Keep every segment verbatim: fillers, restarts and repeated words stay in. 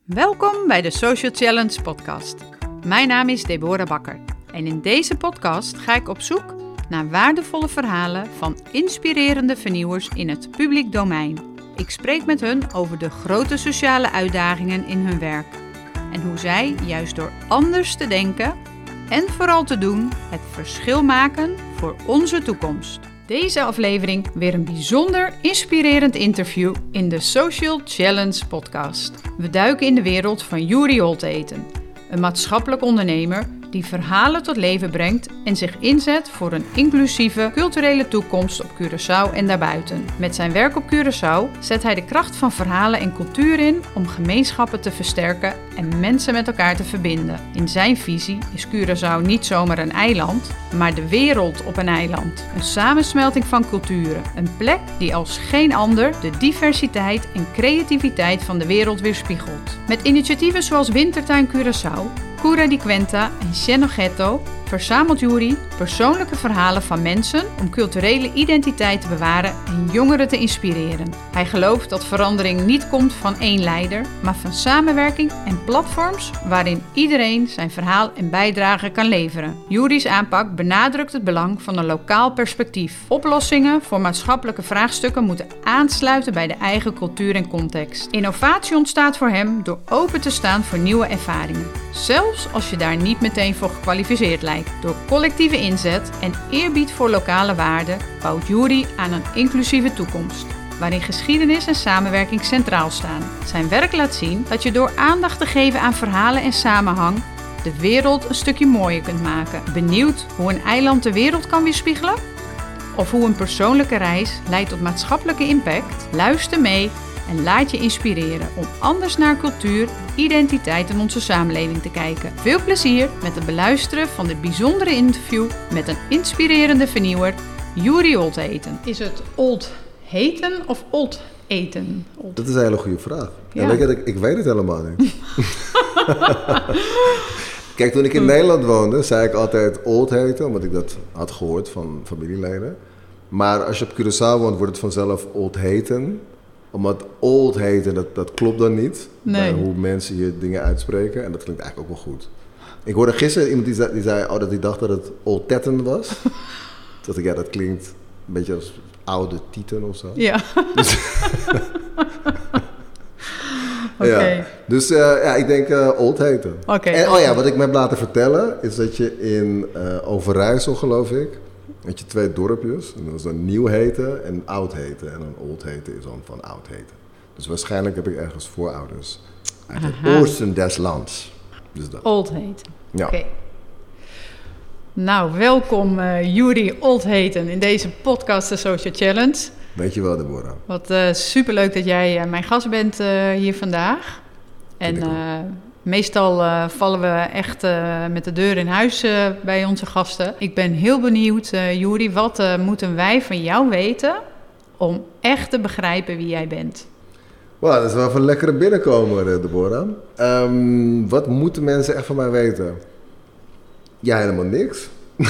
Welkom bij de Social Challenge podcast. Mijn naam is Deborah Bakker en in deze podcast ga ik op zoek naar waardevolle verhalen van inspirerende vernieuwers in het publiek domein. Ik spreek met hun over de grote sociale uitdagingen in hun werk en hoe zij juist door anders te denken en vooral te doen het verschil maken voor onze toekomst. Deze aflevering weer een bijzonder inspirerend interview in de Social Challenge podcast. We duiken in de wereld van Yuri Oldeten, een maatschappelijk ondernemer die verhalen tot leven brengt en zich inzet voor een inclusieve culturele toekomst op Curaçao en daarbuiten. Met zijn werk op Curaçao zet hij de kracht van verhalen en cultuur in om gemeenschappen te versterken en mensen met elkaar te verbinden. In zijn visie is Curaçao niet zomaar een eiland, maar de wereld op een eiland. Een samensmelting van culturen, een plek die als geen ander de diversiteit en creativiteit van de wereld weerspiegelt. Met initiatieven zoals Wintertuin Curaçao, Cura di Quenta en Xenogetto verzamelt Yuri persoonlijke verhalen van mensen om culturele identiteit te bewaren en jongeren te inspireren. Hij gelooft dat verandering niet komt van één leider, maar van samenwerking en platforms waarin iedereen zijn verhaal en bijdrage kan leveren. Yuri's aanpak benadrukt het belang van een lokaal perspectief. Oplossingen voor maatschappelijke vraagstukken moeten aansluiten bij de eigen cultuur en context. Innovatie ontstaat voor hem door open te staan voor nieuwe ervaringen. Zelfs als je daar niet meteen voor gekwalificeerd lijkt. Door collectieve inzet en eerbied voor lokale waarden bouwt Yuri aan een inclusieve toekomst, waarin geschiedenis en samenwerking centraal staan. Zijn werk laat zien dat je door aandacht te geven aan verhalen en samenhang de wereld een stukje mooier kunt maken. Benieuwd hoe een eiland de wereld kan weerspiegelen? Of hoe een persoonlijke reis leidt tot maatschappelijke impact? Luister mee en laat je inspireren om anders naar cultuur, identiteit en onze samenleving te kijken. Veel plezier met het beluisteren van dit bijzondere interview met een inspirerende vernieuwer, Yuri Oldeten. Is het Oldeten of Oldeten? Old. Dat is een hele goede vraag. Ja. Ja, weet je, ik, ik weet het helemaal niet. Kijk, toen ik in Nederland woonde, zei ik altijd Oldeten, omdat ik dat had gehoord van familieleden. Maar als je op Curaçao woont, wordt het vanzelf Oldeten. Omdat old heten, dat, dat klopt dan niet. Nee. Bij hoe mensen hier dingen uitspreken. En dat klinkt eigenlijk ook wel goed. Ik hoorde gisteren iemand die zei, die zei oh, dat hij dacht dat het Oldtetten was. Toen dacht ik, ja, dat klinkt een beetje als oude tieten of zo. Ja. Dus, okay. ja. dus uh, ja, ik denk uh, old heten. Okay. En oh ja, wat ik me heb laten vertellen, is dat je in uh, Overijssel, geloof ik, had je twee dorpjes. En dat is dan Nieuw Heten en Oud Heten. En dan Old Heten is dan van Oud Heten. Dus waarschijnlijk heb ik ergens voorouders uit het Aha. oosten des lands. Dus dat. Oldeten. Ja. Oké. Okay. Nou, welkom uh, Yuri Oldeten in deze podcast de Social Challenge. Weet je wel, Deborah. Wat uh, superleuk dat jij uh, mijn gast bent uh, hier vandaag. En uh, meestal uh, vallen we echt uh, met de deur in huis uh, bij onze gasten. Ik ben heel benieuwd, uh, Yuri, wat uh, moeten wij van jou weten om echt te begrijpen wie jij bent? Wow, dat is wel van lekkere binnenkomen, Deborah. Um, wat moeten mensen echt van mij weten? Ja, helemaal niks.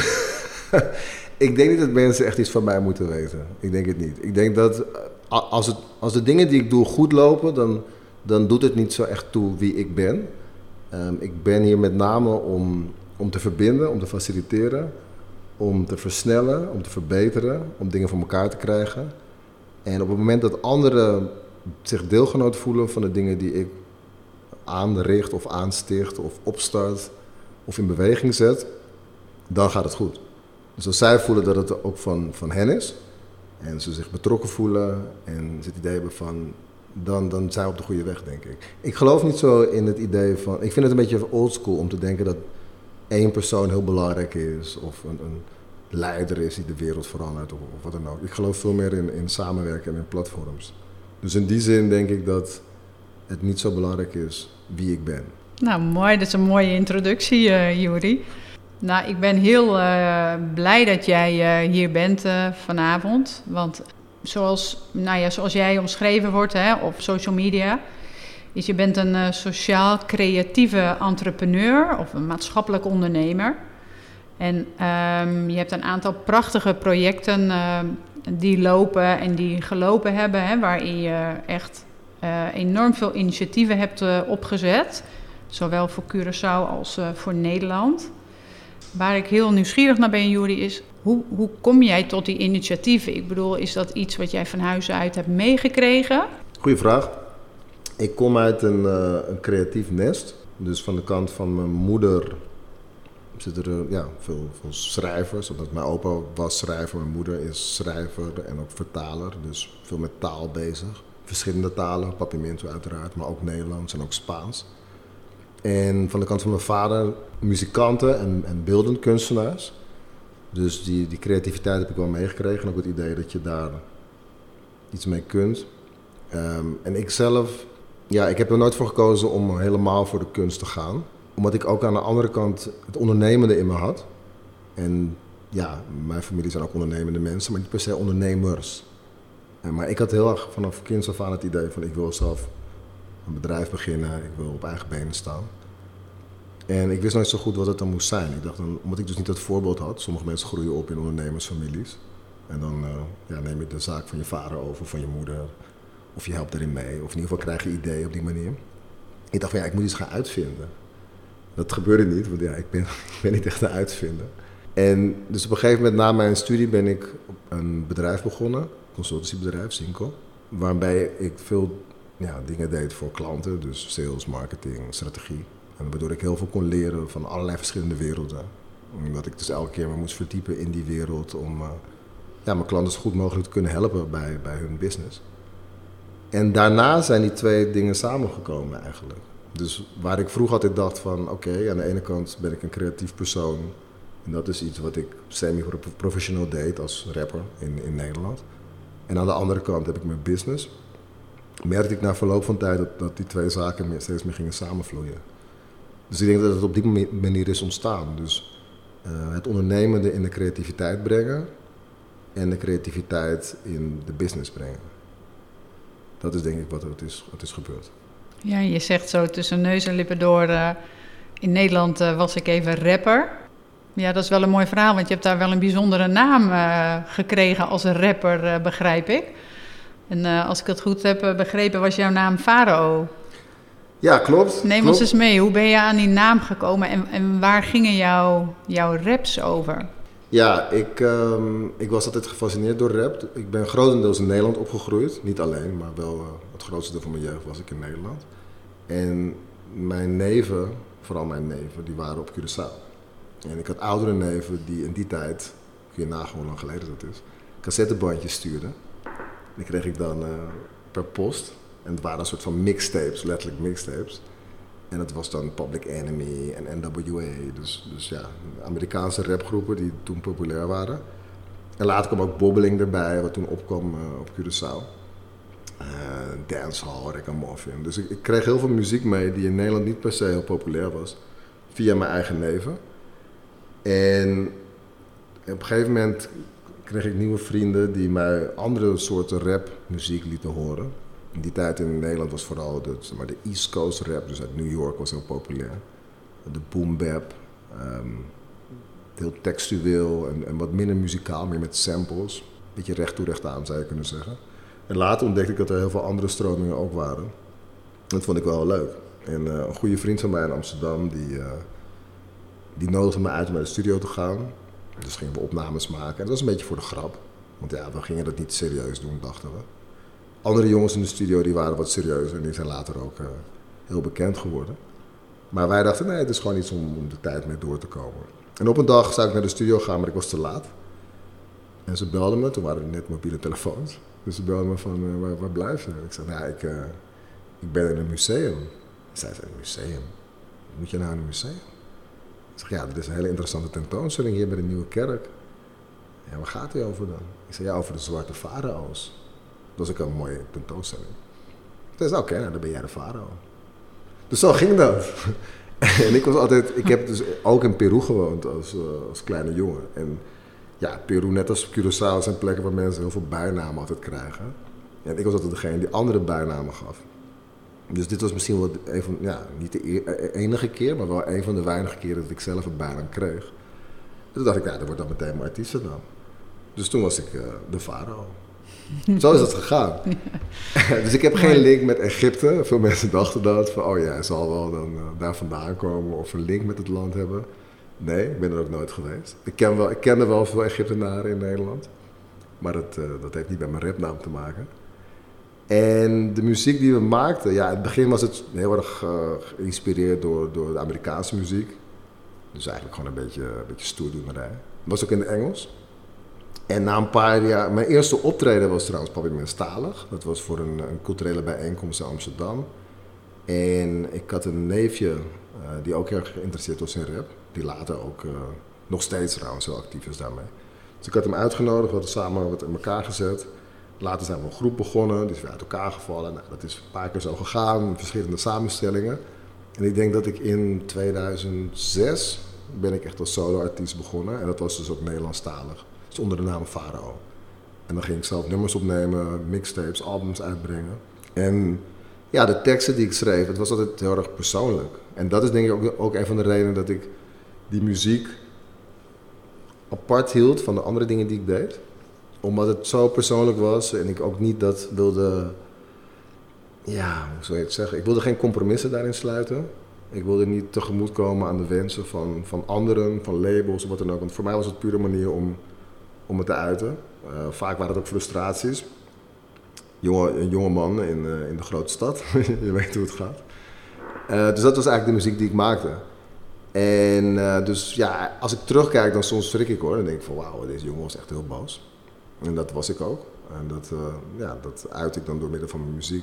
Ik denk niet dat mensen echt iets van mij moeten weten. Ik denk het niet. Ik denk dat als, het, als de dingen die ik doe goed lopen, dan, dan doet het niet zo echt toe wie ik ben. Um, ik ben hier met name om, om te verbinden, om te faciliteren, om te versnellen, om te verbeteren, om dingen voor elkaar te krijgen. En op het moment dat anderen zich deelgenoot voelen van de dingen die ik aanricht of aansticht of opstart of in beweging zet, dan gaat het goed. Dus als zij voelen dat het ook van, van hen is en ze zich betrokken voelen en ze het idee hebben van, dan, dan zijn we op de goede weg, denk ik. Ik geloof niet zo in het idee van, ik vind het een beetje oldschool om te denken dat één persoon heel belangrijk is of een, een leider is die de wereld verandert of, of wat dan ook. Ik geloof veel meer in, in samenwerken en in platforms. Dus in die zin denk ik dat het niet zo belangrijk is wie ik ben. Nou, mooi. Dat is een mooie introductie, uh, Yuri. Nou, ik ben heel uh, blij dat jij uh, hier bent uh, vanavond. Want zoals, nou ja, zoals jij omschreven wordt hè, op social media, is je bent een uh, sociaal creatieve entrepreneur of een maatschappelijk ondernemer. En um, je hebt een aantal prachtige projecten uh, die lopen en die gelopen hebben, hè, waarin je echt uh, enorm veel initiatieven hebt uh, opgezet. Zowel voor Curaçao als uh, voor Nederland. Waar ik heel nieuwsgierig naar ben, Juri, is hoe, hoe kom jij tot die initiatieven? Ik bedoel, is dat iets wat jij van huis uit hebt meegekregen? Goeie vraag. Ik kom uit een, uh, een creatief nest. Dus van de kant van mijn moeder zitten er ja, veel, veel schrijvers. Omdat mijn opa was schrijver, mijn moeder is schrijver en ook vertaler. Dus veel met taal bezig. Verschillende talen, Papiamento uiteraard, maar ook Nederlands en ook Spaans. En van de kant van mijn vader muzikanten en, en beeldend kunstenaars. Dus die, die creativiteit heb ik wel meegekregen. En ook het idee dat je daar iets mee kunt. Um, en ik zelf, ja, ik heb er nooit voor gekozen om helemaal voor de kunst te gaan. Omdat ik ook aan de andere kant het ondernemende in me had. En ja, mijn familie zijn ook ondernemende mensen, maar niet per se ondernemers. En, maar ik had heel erg vanaf kinds af aan het idee van ik wil zelf een bedrijf beginnen, ik wil op eigen benen staan. En ik wist nooit zo goed wat het dan moest zijn. Ik dacht dan, omdat ik dus niet het voorbeeld had, sommige mensen groeien op in ondernemersfamilies. En dan uh, ja, neem je de zaak van je vader over, van je moeder. Of je helpt erin mee, of in ieder geval krijg je ideeën op die manier. Ik dacht van ja, ik moet iets gaan uitvinden. Dat gebeurde niet, want ja, ik ben, ik ben niet echt een uitvinder. En dus op een gegeven moment na mijn studie ben ik op een bedrijf begonnen, een consultancybedrijf, Zinco. Waarbij ik veel ja, dingen deed voor klanten, dus sales, marketing, strategie. En waardoor ik heel veel kon leren van allerlei verschillende werelden. Omdat ik dus elke keer me moest verdiepen in die wereld om uh, ja, mijn klanten zo goed mogelijk te kunnen helpen bij, bij hun business. En daarna zijn die twee dingen samengekomen eigenlijk. Dus waar ik vroeger altijd dacht van oké, okay, aan de ene kant ben ik een creatief persoon. En dat is iets wat ik semi-professioneel deed als rapper in, in Nederland. En aan de andere kant heb ik mijn business. Merkte ik na verloop van tijd dat, dat die twee zaken meer, steeds meer gingen samenvloeien. Dus ik denk dat het op die manier is ontstaan. Dus uh, het ondernemende in de creativiteit brengen en de creativiteit in de business brengen. Dat is denk ik wat er is, wat is gebeurd. Ja, je zegt zo tussen neus en lippen door. Uh, in Nederland uh, was ik even rapper. Ja, dat is wel een mooi verhaal, want je hebt daar wel een bijzondere naam uh, gekregen als een rapper, uh, begrijp ik. En uh, als ik het goed heb uh, begrepen, was jouw naam Farao. Ja, klopt. Neem klopt. ons eens mee, hoe ben je aan die naam gekomen en, en waar gingen jouw, jouw raps over? Ja, ik, um, ik was altijd gefascineerd door rap. Ik ben grotendeels in Nederland opgegroeid. Niet alleen, maar wel uh, het grootste deel van mijn jeugd was ik in Nederland. En mijn neven, vooral mijn neven, die waren op Curaçao. En ik had oudere neven die in die tijd, kun je nagaan hoe lang geleden dat is, cassettebandjes stuurden. Die kreeg ik dan uh, per post. En het waren een soort van mixtapes, letterlijk mixtapes. En dat was dan Public Enemy en N W A. Dus, dus ja, Amerikaanse rapgroepen die toen populair waren. En later kwam ook Bobbeling erbij, wat toen opkwam uh, op Curaçao. Uh, dancehall, ragamuffin. Dus ik, ik kreeg heel veel muziek mee die in Nederland niet per se heel populair was. Via mijn eigen neven. En op een gegeven moment kreeg ik nieuwe vrienden die mij andere soorten rapmuziek lieten horen. In die tijd in Nederland was vooral de, zeg maar, de East Coast rap, dus uit New York was heel populair. De boom bap, um, heel textueel en, en wat minder muzikaal, meer met samples. Beetje recht toe recht aan zou je kunnen zeggen. En later ontdekte ik dat er heel veel andere stromingen ook waren. Dat vond ik wel leuk. En uh, een goede vriend van mij in Amsterdam, die, uh, die nodigde me uit om naar de studio te gaan. Dus gingen we opnames maken. En dat was een beetje voor de grap. Want ja, we gingen dat niet serieus doen, dachten we. Andere jongens in de studio die waren wat serieuzer en die zijn later ook uh, heel bekend geworden. Maar wij dachten, nee, het is gewoon iets om, om de tijd mee door te komen. En op een dag zou ik naar de studio gaan, maar ik was te laat. En ze belden me, toen waren er net mobiele telefoons. Dus ze belden me van, uh, waar, waar blijf je? Ik zei, nou, ik, uh, ik ben in een museum. Zij zei, een museum? Moet je nou in een museum? Ik zeg, ja, er is een hele interessante tentoonstelling hier bij de Nieuwe Kerk. Ja, waar gaat die over dan? Ik zei, ja, over de zwarte farao's. Dat was ook een mooie tentoonstelling. Toen zei, oké, okay, nou, dan ben jij de farao. Dus zo ging dat. En ik was altijd, ik heb dus ook in Peru gewoond als, uh, als kleine jongen. En ja, Peru, net als Curaçao, zijn plekken waar mensen heel veel bijnamen altijd krijgen. En ik was altijd degene die andere bijnamen gaf. Dus dit was misschien wel een van, ja, niet de enige keer, maar wel een van de weinige keren dat ik zelf een bijnaam kreeg. Dus toen dacht ik, ja, dat wordt dan meteen mijn artiestennaam. Dus toen was ik uh, de farao. Zo is het gegaan. Dus ik heb geen link met Egypte. Veel mensen dachten dat. Van, oh ja, hij zal wel dan uh, daar vandaan komen of een link met het land hebben. Nee, ik ben er ook nooit geweest. Ik ken wel, ik kende wel veel Egyptenaren in Nederland. Maar dat, uh, dat heeft niet met mijn rapnaam te maken. En de muziek die we maakten, ja, in het begin was het heel erg uh, geïnspireerd door, door de Amerikaanse muziek. Dus eigenlijk gewoon een beetje, een beetje stoerdoenerij. Het was ook in het Engels. En na een paar jaar, mijn eerste optreden was trouwens Papiamenstalig. Dat was voor een, een culturele bijeenkomst in Amsterdam. En ik had een neefje uh, die ook heel erg geïnteresseerd was in rap. Die later ook uh, nog steeds trouwens heel actief is daarmee. Dus ik had hem uitgenodigd, we hadden samen wat in elkaar gezet. Later zijn we een groep begonnen, die is weer uit elkaar gevallen. Nou, dat is een paar keer zo gegaan, verschillende samenstellingen. En ik denk dat ik in tweeduizend zes ben ik echt als solo-artiest begonnen. En dat was dus ook Nederlandstalig. Dus onder de naam Farao. En dan ging ik zelf nummers opnemen, mixtapes, albums uitbrengen. En ja, de teksten die ik schreef, het was altijd heel erg persoonlijk. En dat is denk ik ook, ook een van de redenen dat ik die muziek apart hield van de andere dingen die ik deed. Omdat het zo persoonlijk was en ik ook niet dat wilde, ja, hoe zou je het zeggen? Ik wilde geen compromissen daarin sluiten. Ik wilde niet tegemoetkomen aan de wensen van, van anderen, van labels of wat dan ook. Want voor mij was het puur een manier om, om het te uiten. Uh, vaak waren het ook frustraties. Jonge, een jonge man in, uh, in de grote stad, je weet hoe het gaat. Uh, dus dat was eigenlijk de muziek die ik maakte. En uh, dus ja, als ik terugkijk dan soms schrik ik hoor. Dan denk ik van wauw, deze jongen was echt heel boos. En dat was ik ook. En dat, uh, ja, dat uit ik dan door middel van mijn muziek.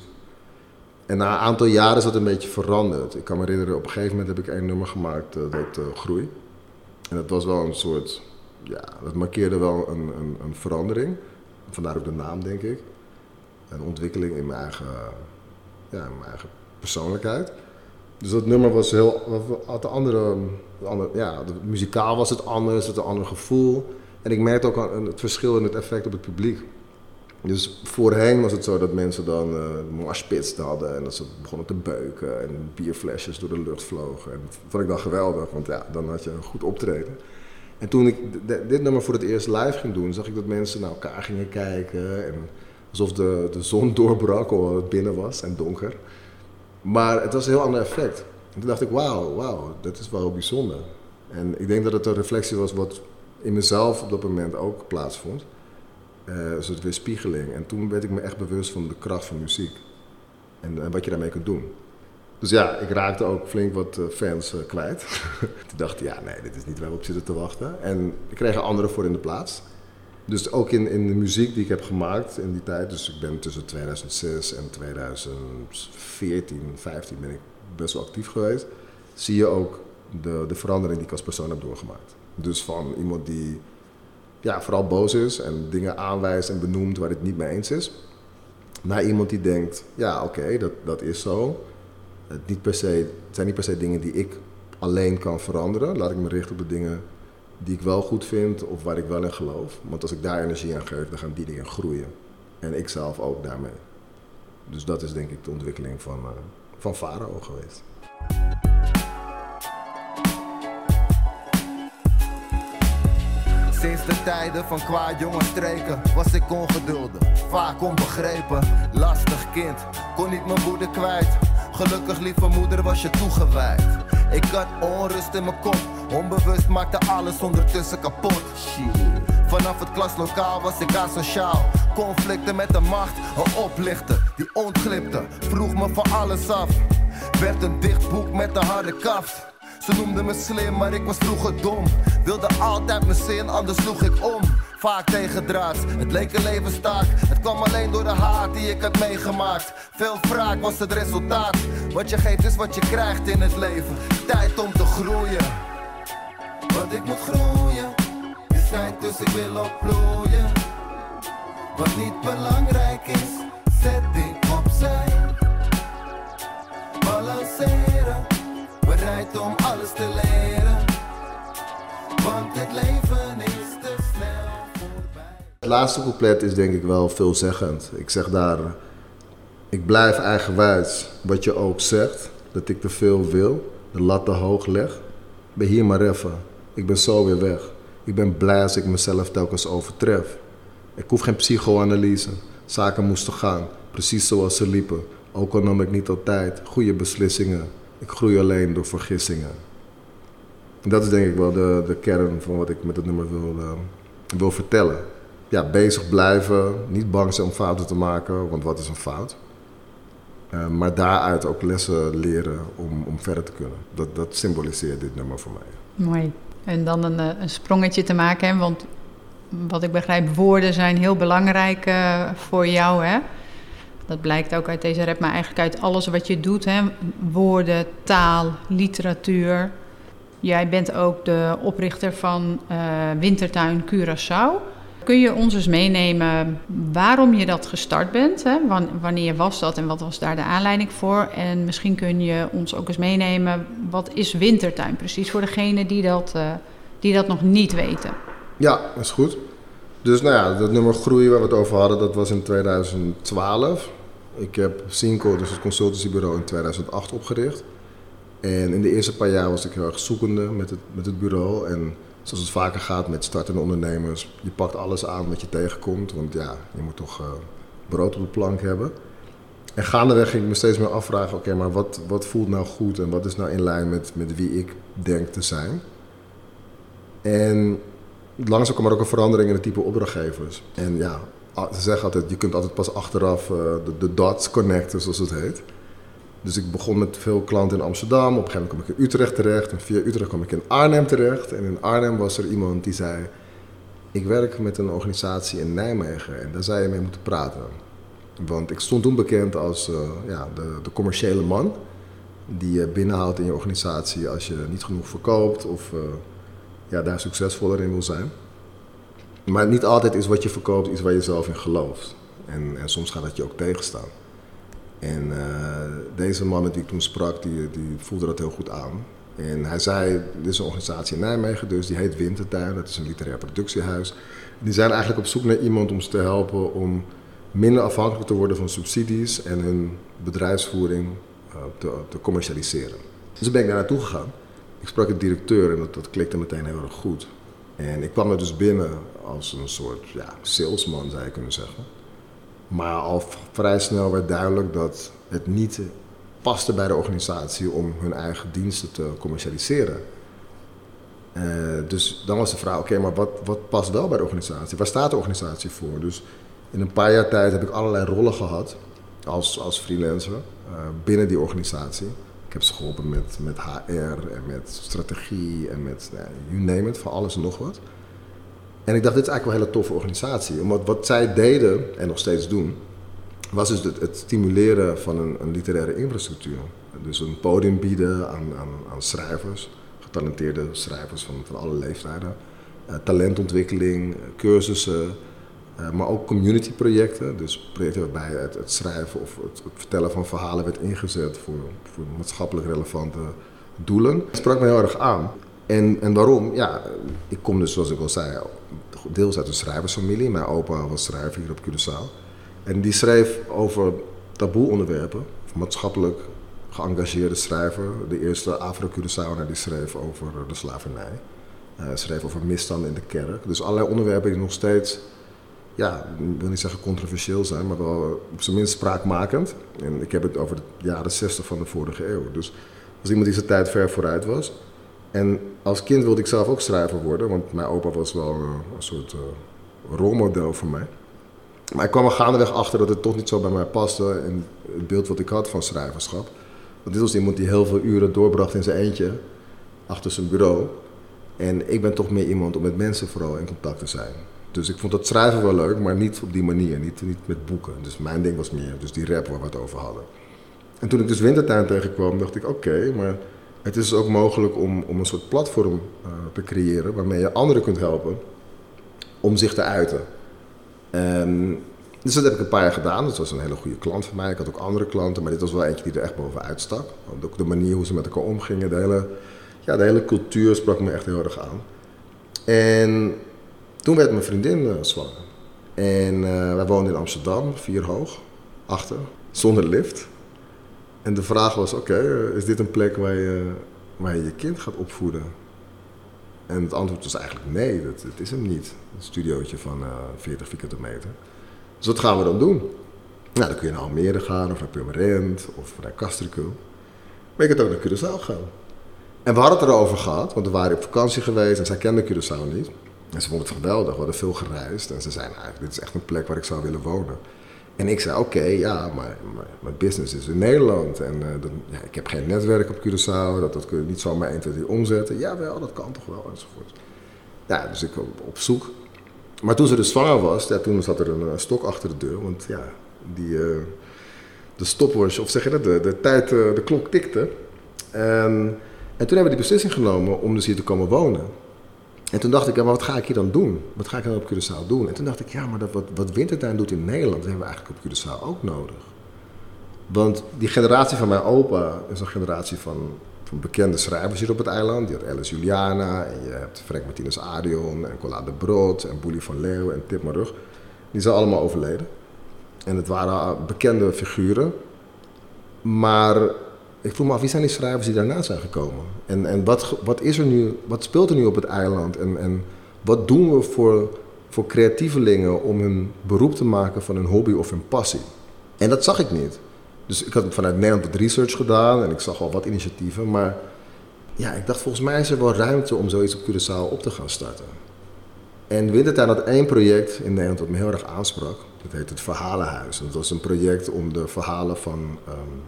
En na een aantal jaren is dat een beetje veranderd. Ik kan me herinneren, op een gegeven moment heb ik één nummer gemaakt, uh, dat heet uh, Groei. En dat was wel een soort, ja, dat markeerde wel een, een, een verandering. Vandaar ook de naam, denk ik. Een ontwikkeling in mijn eigen, ja, in mijn eigen persoonlijkheid. Dus dat nummer was heel, had de andere, de andere ja, de, muzikaal was het anders, het had een ander gevoel. En ik merkte ook het verschil in het effect op het publiek. Dus voorheen was het zo dat mensen dan uh, moshpits hadden en dat ze begonnen te beuken en bierflesjes door de lucht vlogen. En dat vond ik dan geweldig, want ja, dan had je een goed optreden. En toen ik d- dit nummer voor het eerst live ging doen, zag ik dat mensen naar elkaar gingen kijken. En alsof de, de zon doorbrak of het binnen was en donker. Maar het was een heel ander effect. En toen dacht ik, wauw, wauw, dat is wel heel bijzonder. En ik denk dat het een reflectie was wat in mezelf op dat moment ook plaatsvond. Uh, een soort weerspiegeling. En toen werd ik me echt bewust van de kracht van muziek. En, en wat je daarmee kunt doen. Dus ja, ik raakte ook flink wat uh, fans uh, kwijt. Toen dacht ik, ja, nee, dit is niet waar we op zitten te wachten. En ik kreeg er anderen voor in de plaats. Dus ook in, in de muziek die ik heb gemaakt in die tijd. Dus ik ben tussen tweeduizend zes en tweeduizend veertien, vijftien ben ik best wel actief geweest. Zie je ook de, de verandering die ik als persoon heb doorgemaakt. Dus van iemand die ja, vooral boos is en dingen aanwijst en benoemt waar het niet mee eens is. Naar iemand die denkt, ja oké, okay, dat, dat is zo. Het, niet per se, het zijn niet per se dingen die ik alleen kan veranderen. Laat ik me richten op de dingen die ik wel goed vind of waar ik wel in geloof. Want als ik daar energie aan geef, dan gaan die dingen groeien. En ik zelf ook daarmee. Dus dat is denk ik de ontwikkeling van, uh, van Farao geweest. Sinds de tijden van kwaad jongensstreken was ik ongeduldig, vaak onbegrepen. Lastig kind, kon niet mijn woede kwijt. Gelukkig lieve moeder was je toegewijd. Ik had onrust in mijn kop, onbewust maakte alles ondertussen kapot. Shit. Vanaf het klaslokaal was ik asociaal. Conflicten met de macht, een oplichter die ontglipte. Vroeg me van alles af, werd een dicht boek met een harde kaft. Ze noemden me slim, maar ik was vroeger dom. Wilde altijd mijn zin, anders sloeg ik om. Vaak tegendraads, het leek een levenstaak. Het kwam alleen door de haat die ik had meegemaakt. Veel wraak was het resultaat. Wat je geeft is wat je krijgt in het leven. Tijd om te groeien. Want ik moet groeien. Is tijd, dus ik wil opbloeien. Wat niet belangrijk is, zet ik opzij. Balanceren. Bereid om alles te leren, want het leven is te snel voorbij. Het laatste couplet is denk ik wel veelzeggend. Ik zeg daar, ik blijf eigenwijs wat je ook zegt, dat ik te veel wil, de lat te hoog leg. Ben hier maar even, ik ben zo weer weg. Ik ben blij als ik mezelf telkens overtref. Ik hoef geen psychoanalyse, Zaken moesten gaan, precies zoals ze liepen. Ook al nam ik niet altijd goede beslissingen. Ik groei alleen door vergissingen. En dat is denk ik wel de, de kern van wat ik met het nummer wil, uh, wil vertellen. Ja, bezig blijven, niet bang zijn om fouten te maken, want wat is een fout? Uh, maar daaruit ook lessen leren om, om verder te kunnen. Dat, dat symboliseert dit nummer voor mij. Mooi. En dan een, een sprongetje te maken, hè? Want wat ik begrijp, woorden zijn heel belangrijk uh, voor jou, hè? Dat blijkt ook uit deze rap, maar eigenlijk uit alles wat je doet, hè? Woorden, taal, literatuur. Jij bent ook de oprichter van uh, Wintertuin Curaçao. Kun je ons eens meenemen waarom je dat gestart bent? Hè? Wanneer was dat en wat was daar de aanleiding voor? En misschien kun je ons ook eens meenemen, wat is Wintertuin precies voor degenen die dat, uh, die dat nog niet weten? Ja, dat is goed. Dus nou ja, dat nummer Groei waar we het over hadden, dat was in tweeduizend twaalf. Ik heb Cinco, dus het consultancybureau, in tweeduizend acht opgericht. En in de eerste paar jaar was ik heel erg zoekende met het, met het bureau. En zoals het vaker gaat met startende ondernemers, je pakt alles aan wat je tegenkomt. Want ja, je moet toch uh, brood op de plank hebben. En gaandeweg ging ik me steeds meer afvragen, oké, okay, maar wat, wat voelt nou goed en wat is nou in lijn met, met wie ik denk te zijn? En langzaam kwam er ook een verandering in het type opdrachtgevers. En ja, ze zeggen altijd, je kunt altijd pas achteraf uh, de, de dots connecten, zoals het heet. Dus ik begon met veel klanten in Amsterdam. Op een gegeven moment kwam ik in Utrecht terecht. En via Utrecht kwam ik in Arnhem terecht. En in Arnhem was er iemand die zei, ik werk met een organisatie in Nijmegen en daar zou je mee moeten praten. Want ik stond toen bekend als uh, ja, de, de commerciële man die je binnenhoudt in je organisatie als je niet genoeg verkoopt of uh, ja, daar succesvoller in wil zijn. Maar niet altijd is wat je verkoopt iets waar je zelf in gelooft. En, en soms gaat dat je ook tegenstaan. En uh, deze man met wie ik toen sprak, die, die voelde dat heel goed aan. En hij zei, dit is een organisatie in Nijmegen, dus die heet Wintertuin. Dat is een literair productiehuis. Die zijn eigenlijk op zoek naar iemand om ze te helpen om minder afhankelijk te worden van subsidies en hun bedrijfsvoering uh, te, te commercialiseren. Dus toen ben ik daar naartoe gegaan. Ik sprak de directeur en dat, dat klikte meteen heel erg goed. En ik kwam er dus binnen als een soort ja, salesman, zou je kunnen zeggen. Maar al vrij snel werd duidelijk dat het niet paste bij de organisatie om hun eigen diensten te commercialiseren. Uh, dus dan was de vraag, oké, okay, maar wat, wat past wel bij de organisatie? Waar staat de organisatie voor? Dus in een paar jaar tijd heb ik allerlei rollen gehad als, als freelancer uh, binnen die organisatie. Ik heb ze geholpen met, met H R en met strategie en met, nou, you name it, van alles en nog wat. En ik dacht, dit is eigenlijk wel een hele toffe organisatie. Omdat wat zij deden, en nog steeds doen, was dus het, het stimuleren van een, een literaire infrastructuur. Dus een podium bieden aan, aan, aan schrijvers, getalenteerde schrijvers van, van alle leeftijden. Uh, talentontwikkeling, cursussen, uh, maar ook communityprojecten. Dus projecten waarbij het, het schrijven of het, het vertellen van verhalen werd ingezet voor, voor maatschappelijk relevante doelen. Dat sprak me heel erg aan. En, en waarom? Ja, ik kom dus, zoals ik al zei, deels uit een schrijversfamilie. Mijn opa was schrijver hier op Curaçao. En die schreef over taboe onderwerpen, maatschappelijk geëngageerde schrijver. De eerste Afro-Curaçaoner die schreef over de slavernij. Hij uh, schreef over misstanden in de kerk. Dus allerlei onderwerpen die nog steeds, ja, ik wil niet zeggen controversieel zijn, maar wel op zijn minst spraakmakend. En ik heb het over de jaren zestig van de vorige eeuw. Dus als iemand die zijn tijd ver vooruit was. En als kind wilde ik zelf ook schrijver worden, want mijn opa was wel uh, een soort uh, rolmodel voor mij. Maar ik kwam er gaandeweg achter dat het toch niet zo bij mij paste in het beeld wat ik had van schrijverschap. Want dit was iemand die heel veel uren doorbracht in zijn eentje, achter zijn bureau. En ik ben toch meer iemand om met mensen vooral in contact te zijn. Dus ik vond dat schrijven wel leuk, maar niet op die manier, niet, niet met boeken. Dus mijn ding was meer dus die rap waar we het over hadden. En toen ik dus Wintertuin tegenkwam, dacht ik oké, okay, maar het is ook mogelijk om, om een soort platform uh, te creëren waarmee je anderen kunt helpen om zich te uiten. Um, dus dat heb ik een paar jaar gedaan. Dat was een hele goede klant van mij. Ik had ook andere klanten, maar dit was wel eentje die er echt bovenuit stak. Want ook de manier hoe ze met elkaar omgingen, de hele, ja, de hele cultuur sprak me echt heel erg aan. En toen werd mijn vriendin uh, zwanger. En uh, wij woonden in Amsterdam, vier hoog, achter, zonder lift. En de vraag was, oké, okay, is dit een plek waar je, waar je je kind gaat opvoeden? En het antwoord was eigenlijk nee, dat, dat is hem niet. Een studiootje van uh, veertig vierkante meter. Dus wat gaan we dan doen? Nou, dan kun je naar Almere gaan, of naar Purmerend, of naar Castricum. Maar je kunt ook naar Curaçao gaan. En we hadden het erover gehad, want we waren op vakantie geweest en zij kenden Curaçao niet. En ze vonden het geweldig, we hadden veel gereisd. En ze zeiden, nou, dit is echt een plek waar ik zou willen wonen. En ik zei, oké, okay, ja, maar, maar mijn business is in Nederland. En uh, dan, ja, ik heb geen netwerk op Curaçao, dat, dat kun je niet zomaar één, twee, drie omzetten. Jawel, dat kan toch wel, enzovoort. Ja, dus ik op, op zoek. Maar toen ze dus zwanger was, ja, toen zat er een, een stok achter de deur. Want ja, die, uh, de stopwatch, of zeg je dat, de, de tijd, uh, de klok tikte. En, en toen hebben we die beslissing genomen om dus hier te komen wonen. En toen dacht ik, ja, maar wat ga ik hier dan doen? Wat ga ik dan op Curaçao doen? En toen dacht ik, ja, maar dat, wat, wat Wintertuin doet in Nederland, dat hebben we eigenlijk op Curaçao ook nodig. Want die generatie van mijn opa is een generatie van, van bekende schrijvers hier op het eiland. Je had Alice Juliana, en je hebt Frank Martinez Arion, en Collade de Brood, en Boelie van Leeuwen, en Tip Marug. Die zijn allemaal overleden. En het waren bekende figuren. Maar ik vroeg me af, wie zijn die schrijvers die daarna zijn gekomen? En, en wat, wat, is er nu, wat speelt er nu op het eiland? En, en wat doen we voor, voor creatievelingen om hun beroep te maken van hun hobby of hun passie? En dat zag ik niet. Dus ik had vanuit Nederland wat research gedaan en ik zag al wat initiatieven. Maar ja, ik dacht, volgens mij is er wel ruimte om zoiets op Curaçao op te gaan starten. En Wintertuin had één project in Nederland dat me heel erg aansprak. Dat heet het Verhalenhuis. En dat was een project om de verhalen van um,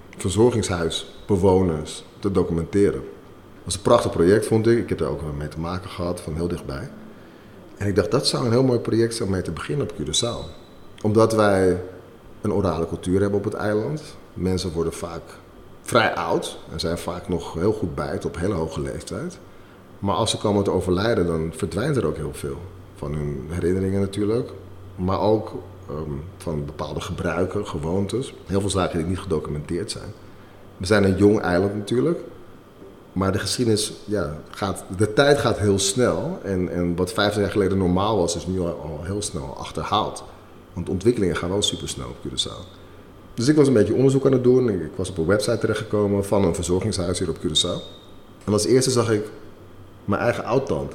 verzorgingshuisbewoners te documenteren. Dat was een prachtig project, vond ik. Ik heb daar ook mee te maken gehad, van heel dichtbij. En ik dacht, dat zou een heel mooi project zijn om mee te beginnen op Curaçao. Omdat wij een orale cultuur hebben op het eiland. Mensen worden vaak vrij oud en zijn vaak nog heel goed bij het op hele hoge leeftijd. Maar als ze komen te overlijden, dan verdwijnt er ook heel veel. Van hun herinneringen natuurlijk, maar ook um, van bepaalde gebruiken, gewoontes. Heel veel zaken die niet gedocumenteerd zijn. We zijn een jong eiland natuurlijk, maar de geschiedenis, ja, gaat, de tijd gaat heel snel. En, en wat vijftig jaar geleden normaal was, is nu al, al heel snel achterhaald. Want ontwikkelingen gaan wel supersnel op Curaçao. Dus ik was een beetje onderzoek aan het doen. Ik was op een website terechtgekomen van een verzorgingshuis hier op Curaçao. En als eerste zag ik mijn eigen oud-tante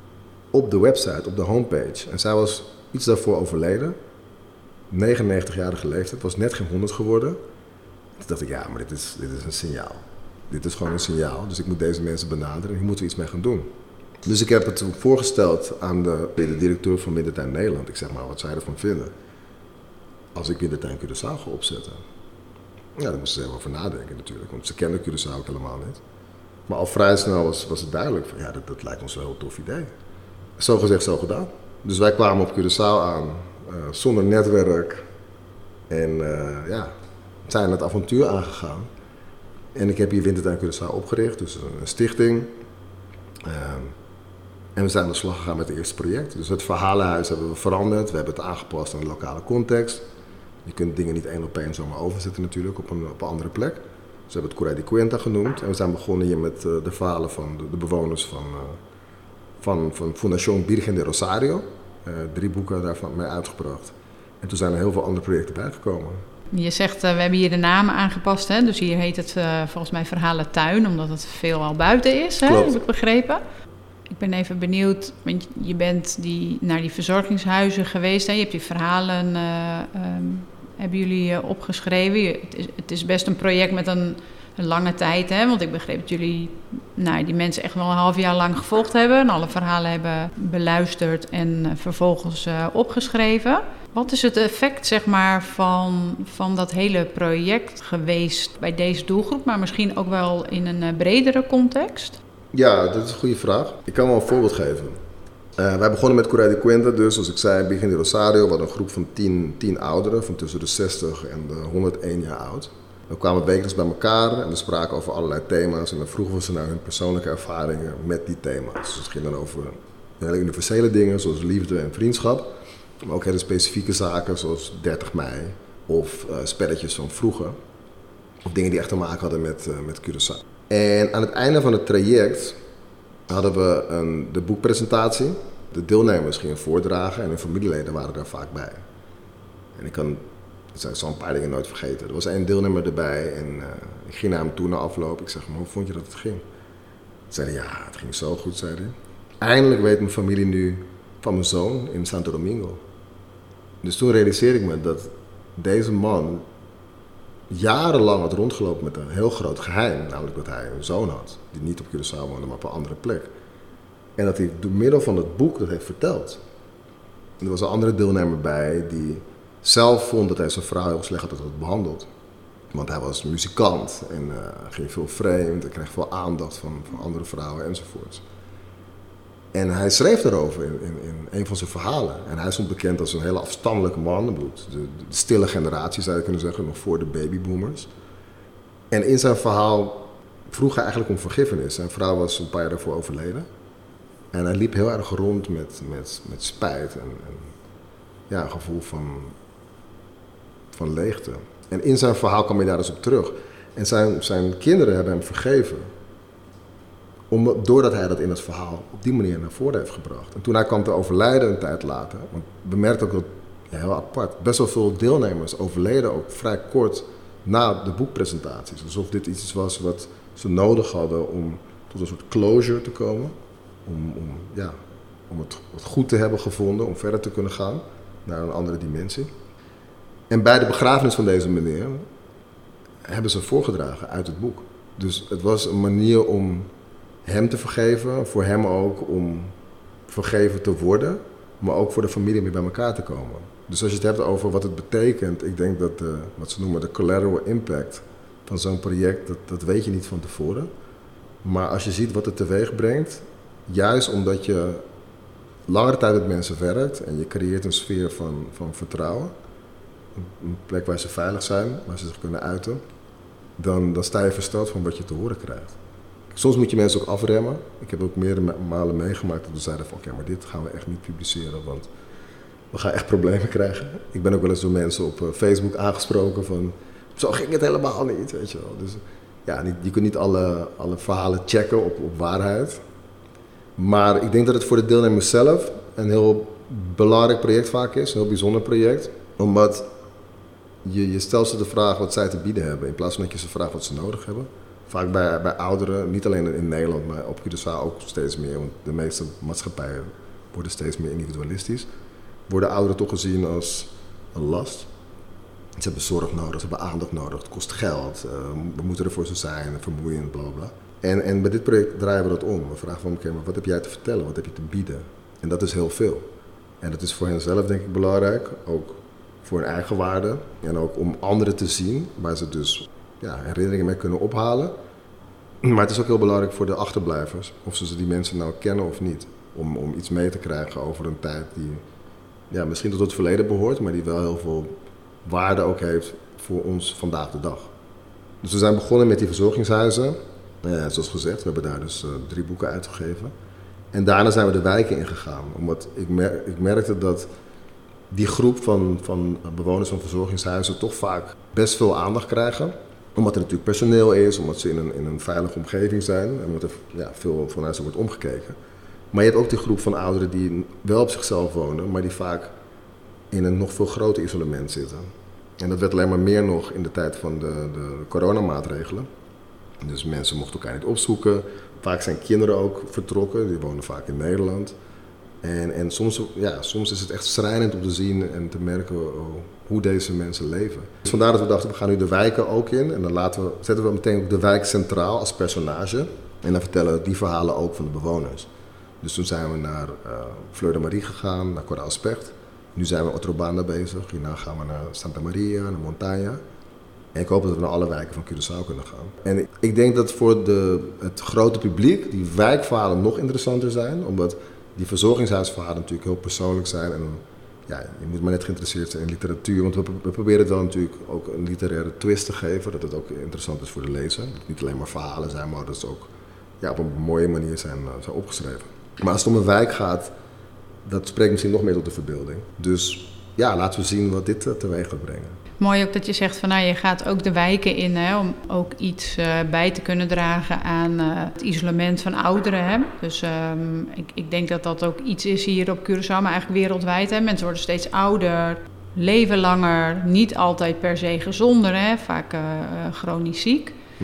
op de website, op de homepage. En zij was iets daarvoor overleden. negenennegentigjarige leeftijd, was net geen honderd geworden. Toen dacht ik, ja, maar dit is, dit is een signaal. Dit is gewoon een signaal, dus ik moet deze mensen benaderen en hier moeten we iets mee gaan doen. Dus ik heb het voorgesteld aan de, de directeur van Wintertuin Nederland. Ik zeg maar, wat zij ervan vinden. Als ik Wintertuin Curaçao ga opzetten. Ja, daar moesten ze even over nadenken natuurlijk, want ze kenden Curaçao ook helemaal niet. Maar al vrij snel was, was het duidelijk van, ja, dat, dat lijkt ons wel een heel tof idee. Zo gezegd, zo gedaan. Dus wij kwamen op Curaçao aan, uh, zonder netwerk. En uh, ja, zijn het avontuur aangegaan. En ik heb hier Wintertuin Curaçao opgericht, dus een stichting. Uh, en we zijn aan de slag gegaan met het eerste project. Dus het verhalenhuis hebben we veranderd. We hebben het aangepast aan de lokale context. Je kunt dingen niet één op één zomaar overzetten natuurlijk op een, op een andere plek. Dus we hebben het Correia di Cuenta genoemd. En we zijn begonnen hier met uh, de verhalen van de, de bewoners van, uh, van, van Fundación Virgen de Rosario. Uh, drie boeken daarvan mee uitgebracht. En toen zijn er heel veel andere projecten bijgekomen. Je zegt, uh, we hebben hier de namen aangepast. Hè? Dus hier heet het uh, volgens mij Verhalentuin, omdat het veel al buiten is, hè? Heb ik begrepen. Ik ben even benieuwd, want je bent die, naar die verzorgingshuizen geweest. Hè? Je hebt die verhalen, uh, um, hebben jullie uh, opgeschreven. Je, het, is, het is best een project met een, een lange tijd. Hè? Want ik begreep dat jullie nou, die mensen echt wel een half jaar lang gevolgd hebben. En alle verhalen hebben beluisterd en uh, vervolgens uh, opgeschreven. Wat is het effect, zeg maar, van, van dat hele project geweest bij deze doelgroep, maar misschien ook wel in een uh, bredere context? Ja, dat is een goede vraag. Ik kan wel een voorbeeld geven. Uh, wij begonnen met Correia di Cuenta, dus zoals ik zei, Virgen de Rosario. We hadden een groep van tien, tien ouderen, van tussen de zestig en de honderdéén jaar oud. We kwamen wekelijks bij elkaar en we spraken over allerlei thema's. En dan vroegen we ze naar hun persoonlijke ervaringen met die thema's. Dus het ging dan over hele universele dingen, zoals liefde en vriendschap. Maar ook hele specifieke zaken, zoals dertig mei of uh, spelletjes van vroeger. Of dingen die echt te maken hadden met, uh, met Curaçao. En aan het einde van het traject hadden we een, de boekpresentatie. De deelnemers gingen voordragen en hun familieleden waren daar vaak bij. En ik kan, ik zal een paar dingen nooit vergeten. Er was één deelnemer erbij en uh, ik ging naar hem toe na afloop. Ik zeg, maar hoe vond je dat het ging? Ze zeiden, ja, het ging zo goed, zei hij. Eindelijk weet mijn familie nu van mijn zoon in Santo Domingo. Dus toen realiseerde ik me dat deze man jarenlang had rondgelopen met een heel groot geheim. Namelijk dat hij een zoon had, die niet op Curaçao woonde, maar op een andere plek. En dat hij door middel van het boek dat heeft verteld. En er was een andere deelnemer bij die zelf vond dat hij zijn vrouw heel slecht had behandeld. Want hij was muzikant en uh, ging veel vreemd en kreeg veel aandacht van, van andere vrouwen enzovoorts. En hij schreef daarover in, in, in een van zijn verhalen. En hij stond bekend als een hele afstandelijke man. De, de stille generatie zou je kunnen zeggen, nog voor de babyboomers. En in zijn verhaal vroeg hij eigenlijk om vergiffenis. Zijn vrouw was een paar jaar daarvoor overleden. En hij liep heel erg rond met, met, met spijt en, en ja, een gevoel van, van leegte. En in zijn verhaal kwam hij daar dus op terug. En zijn, zijn kinderen hebben hem vergeven. Om, doordat hij dat in het verhaal op die manier naar voren heeft gebracht. En toen hij kwam te overlijden een tijd later, want we merkten ook dat, ja, heel apart, best wel veel deelnemers overleden ook vrij kort na de boekpresentaties. Alsof dit iets was wat ze nodig hadden om tot een soort closure te komen. Om, om, ja, om het, het goed te hebben gevonden, om verder te kunnen gaan naar een andere dimensie. En bij de begrafenis van deze meneer hebben ze voorgedragen uit het boek. Dus het was een manier om hem te vergeven, voor hem ook om vergeven te worden, maar ook voor de familie mee bij elkaar te komen. Dus als je het hebt over wat het betekent, ik denk dat de, wat ze noemen de collateral impact van zo'n project, dat, dat weet je niet van tevoren. Maar als je ziet wat het teweeg brengt, juist omdat je langere tijd met mensen werkt en je creëert een sfeer van, van vertrouwen, een plek waar ze veilig zijn, waar ze zich kunnen uiten, dan, dan sta je versteld van wat je te horen krijgt. Soms moet je mensen ook afremmen. Ik heb ook meerdere malen meegemaakt dat we zeiden van oké, okay, maar dit gaan we echt niet publiceren, want we gaan echt problemen krijgen. Ik ben ook wel eens door mensen op Facebook aangesproken van zo ging het helemaal niet, weet je wel. Dus ja, niet, je kunt niet alle, alle verhalen checken op, op waarheid. Maar ik denk dat het voor de deelnemers zelf een heel belangrijk project vaak is, een heel bijzonder project. Omdat je, je stelt ze de vraag wat zij te bieden hebben, in plaats van dat je ze vraagt wat ze nodig hebben. Vaak bij, bij ouderen, niet alleen in Nederland, maar op Curaçao ook steeds meer. Want de meeste maatschappijen worden steeds meer individualistisch. Worden ouderen toch gezien als een last. Ze hebben zorg nodig, ze hebben aandacht nodig, het kost geld. Uh, we moeten er voor ze zijn, vermoeiend, bla bla. En, en bij dit project draaien we dat om. We vragen van, oké, okay, maar wat heb jij te vertellen? Wat heb je te bieden? En dat is heel veel. En dat is voor hen zelf denk ik belangrijk, ook voor hun eigen waarde. En ook om anderen te zien, waar ze dus ja, herinneringen mee kunnen ophalen. Maar het is ook heel belangrijk voor de achterblijvers, of ze die mensen nou kennen of niet. Om, om iets mee te krijgen over een tijd die ja, misschien tot het verleden behoort, maar die wel heel veel waarde ook heeft voor ons vandaag de dag. Dus we zijn begonnen met die verzorgingshuizen. Ja, zoals gezegd, we hebben daar dus uh, drie boeken uitgegeven. En daarna zijn we de wijken ingegaan. Omdat ik, mer- ik merkte dat die groep van, van bewoners van verzorgingshuizen toch vaak best veel aandacht krijgen. Omdat er natuurlijk personeel is, omdat ze in een, in een veilige omgeving zijn. En omdat er ja, veel vanuit ze wordt omgekeken. Maar je hebt ook die groep van ouderen die wel op zichzelf wonen, maar die vaak in een nog veel groter isolement zitten. En dat werd alleen maar meer nog in de tijd van de, de coronamaatregelen. Dus mensen mochten elkaar niet opzoeken. Vaak zijn kinderen ook vertrokken, die wonen vaak in Nederland. En, en soms, ja, soms is het echt schrijnend om te zien en te merken oh, hoe deze mensen leven. Dus vandaar dat we dachten, we gaan nu de wijken ook in. En dan laten we, zetten we meteen ook de wijk centraal als personage. En dan vertellen we die verhalen ook van de bewoners. Dus toen zijn we naar uh, Fleur de Marie gegaan, naar Koraalspecht. Nu zijn we Otrobanda bezig. Hierna gaan we naar Santa Maria, naar Montaña. En ik hoop dat we naar alle wijken van Curaçao kunnen gaan. En ik, ik denk dat voor de, het grote publiek die wijkverhalen nog interessanter zijn. Omdat die verzorgingshuisverhalen natuurlijk heel persoonlijk zijn. En ja, je moet maar net geïnteresseerd zijn in literatuur. Want we, we proberen dan natuurlijk ook een literaire twist te geven. Dat het ook interessant is voor de lezer. Dat het niet alleen maar verhalen zijn, maar dat ze ook ja, op een mooie manier zijn, zijn opgeschreven. Maar als het om een wijk gaat, dat spreekt misschien nog meer tot de verbeelding. Dus ja, laten we zien wat dit teweeg gaat brengen. Mooi ook dat je zegt van nou, je gaat ook de wijken in hè, om ook iets uh, bij te kunnen dragen aan uh, het isolement van ouderen. Hè. Dus um, ik, ik denk dat dat ook iets is hier op Curaçao, maar eigenlijk wereldwijd. Hè. Mensen worden steeds ouder, leven langer, niet altijd per se gezonder, hè, vaak uh, chronisch ziek. Mm-hmm.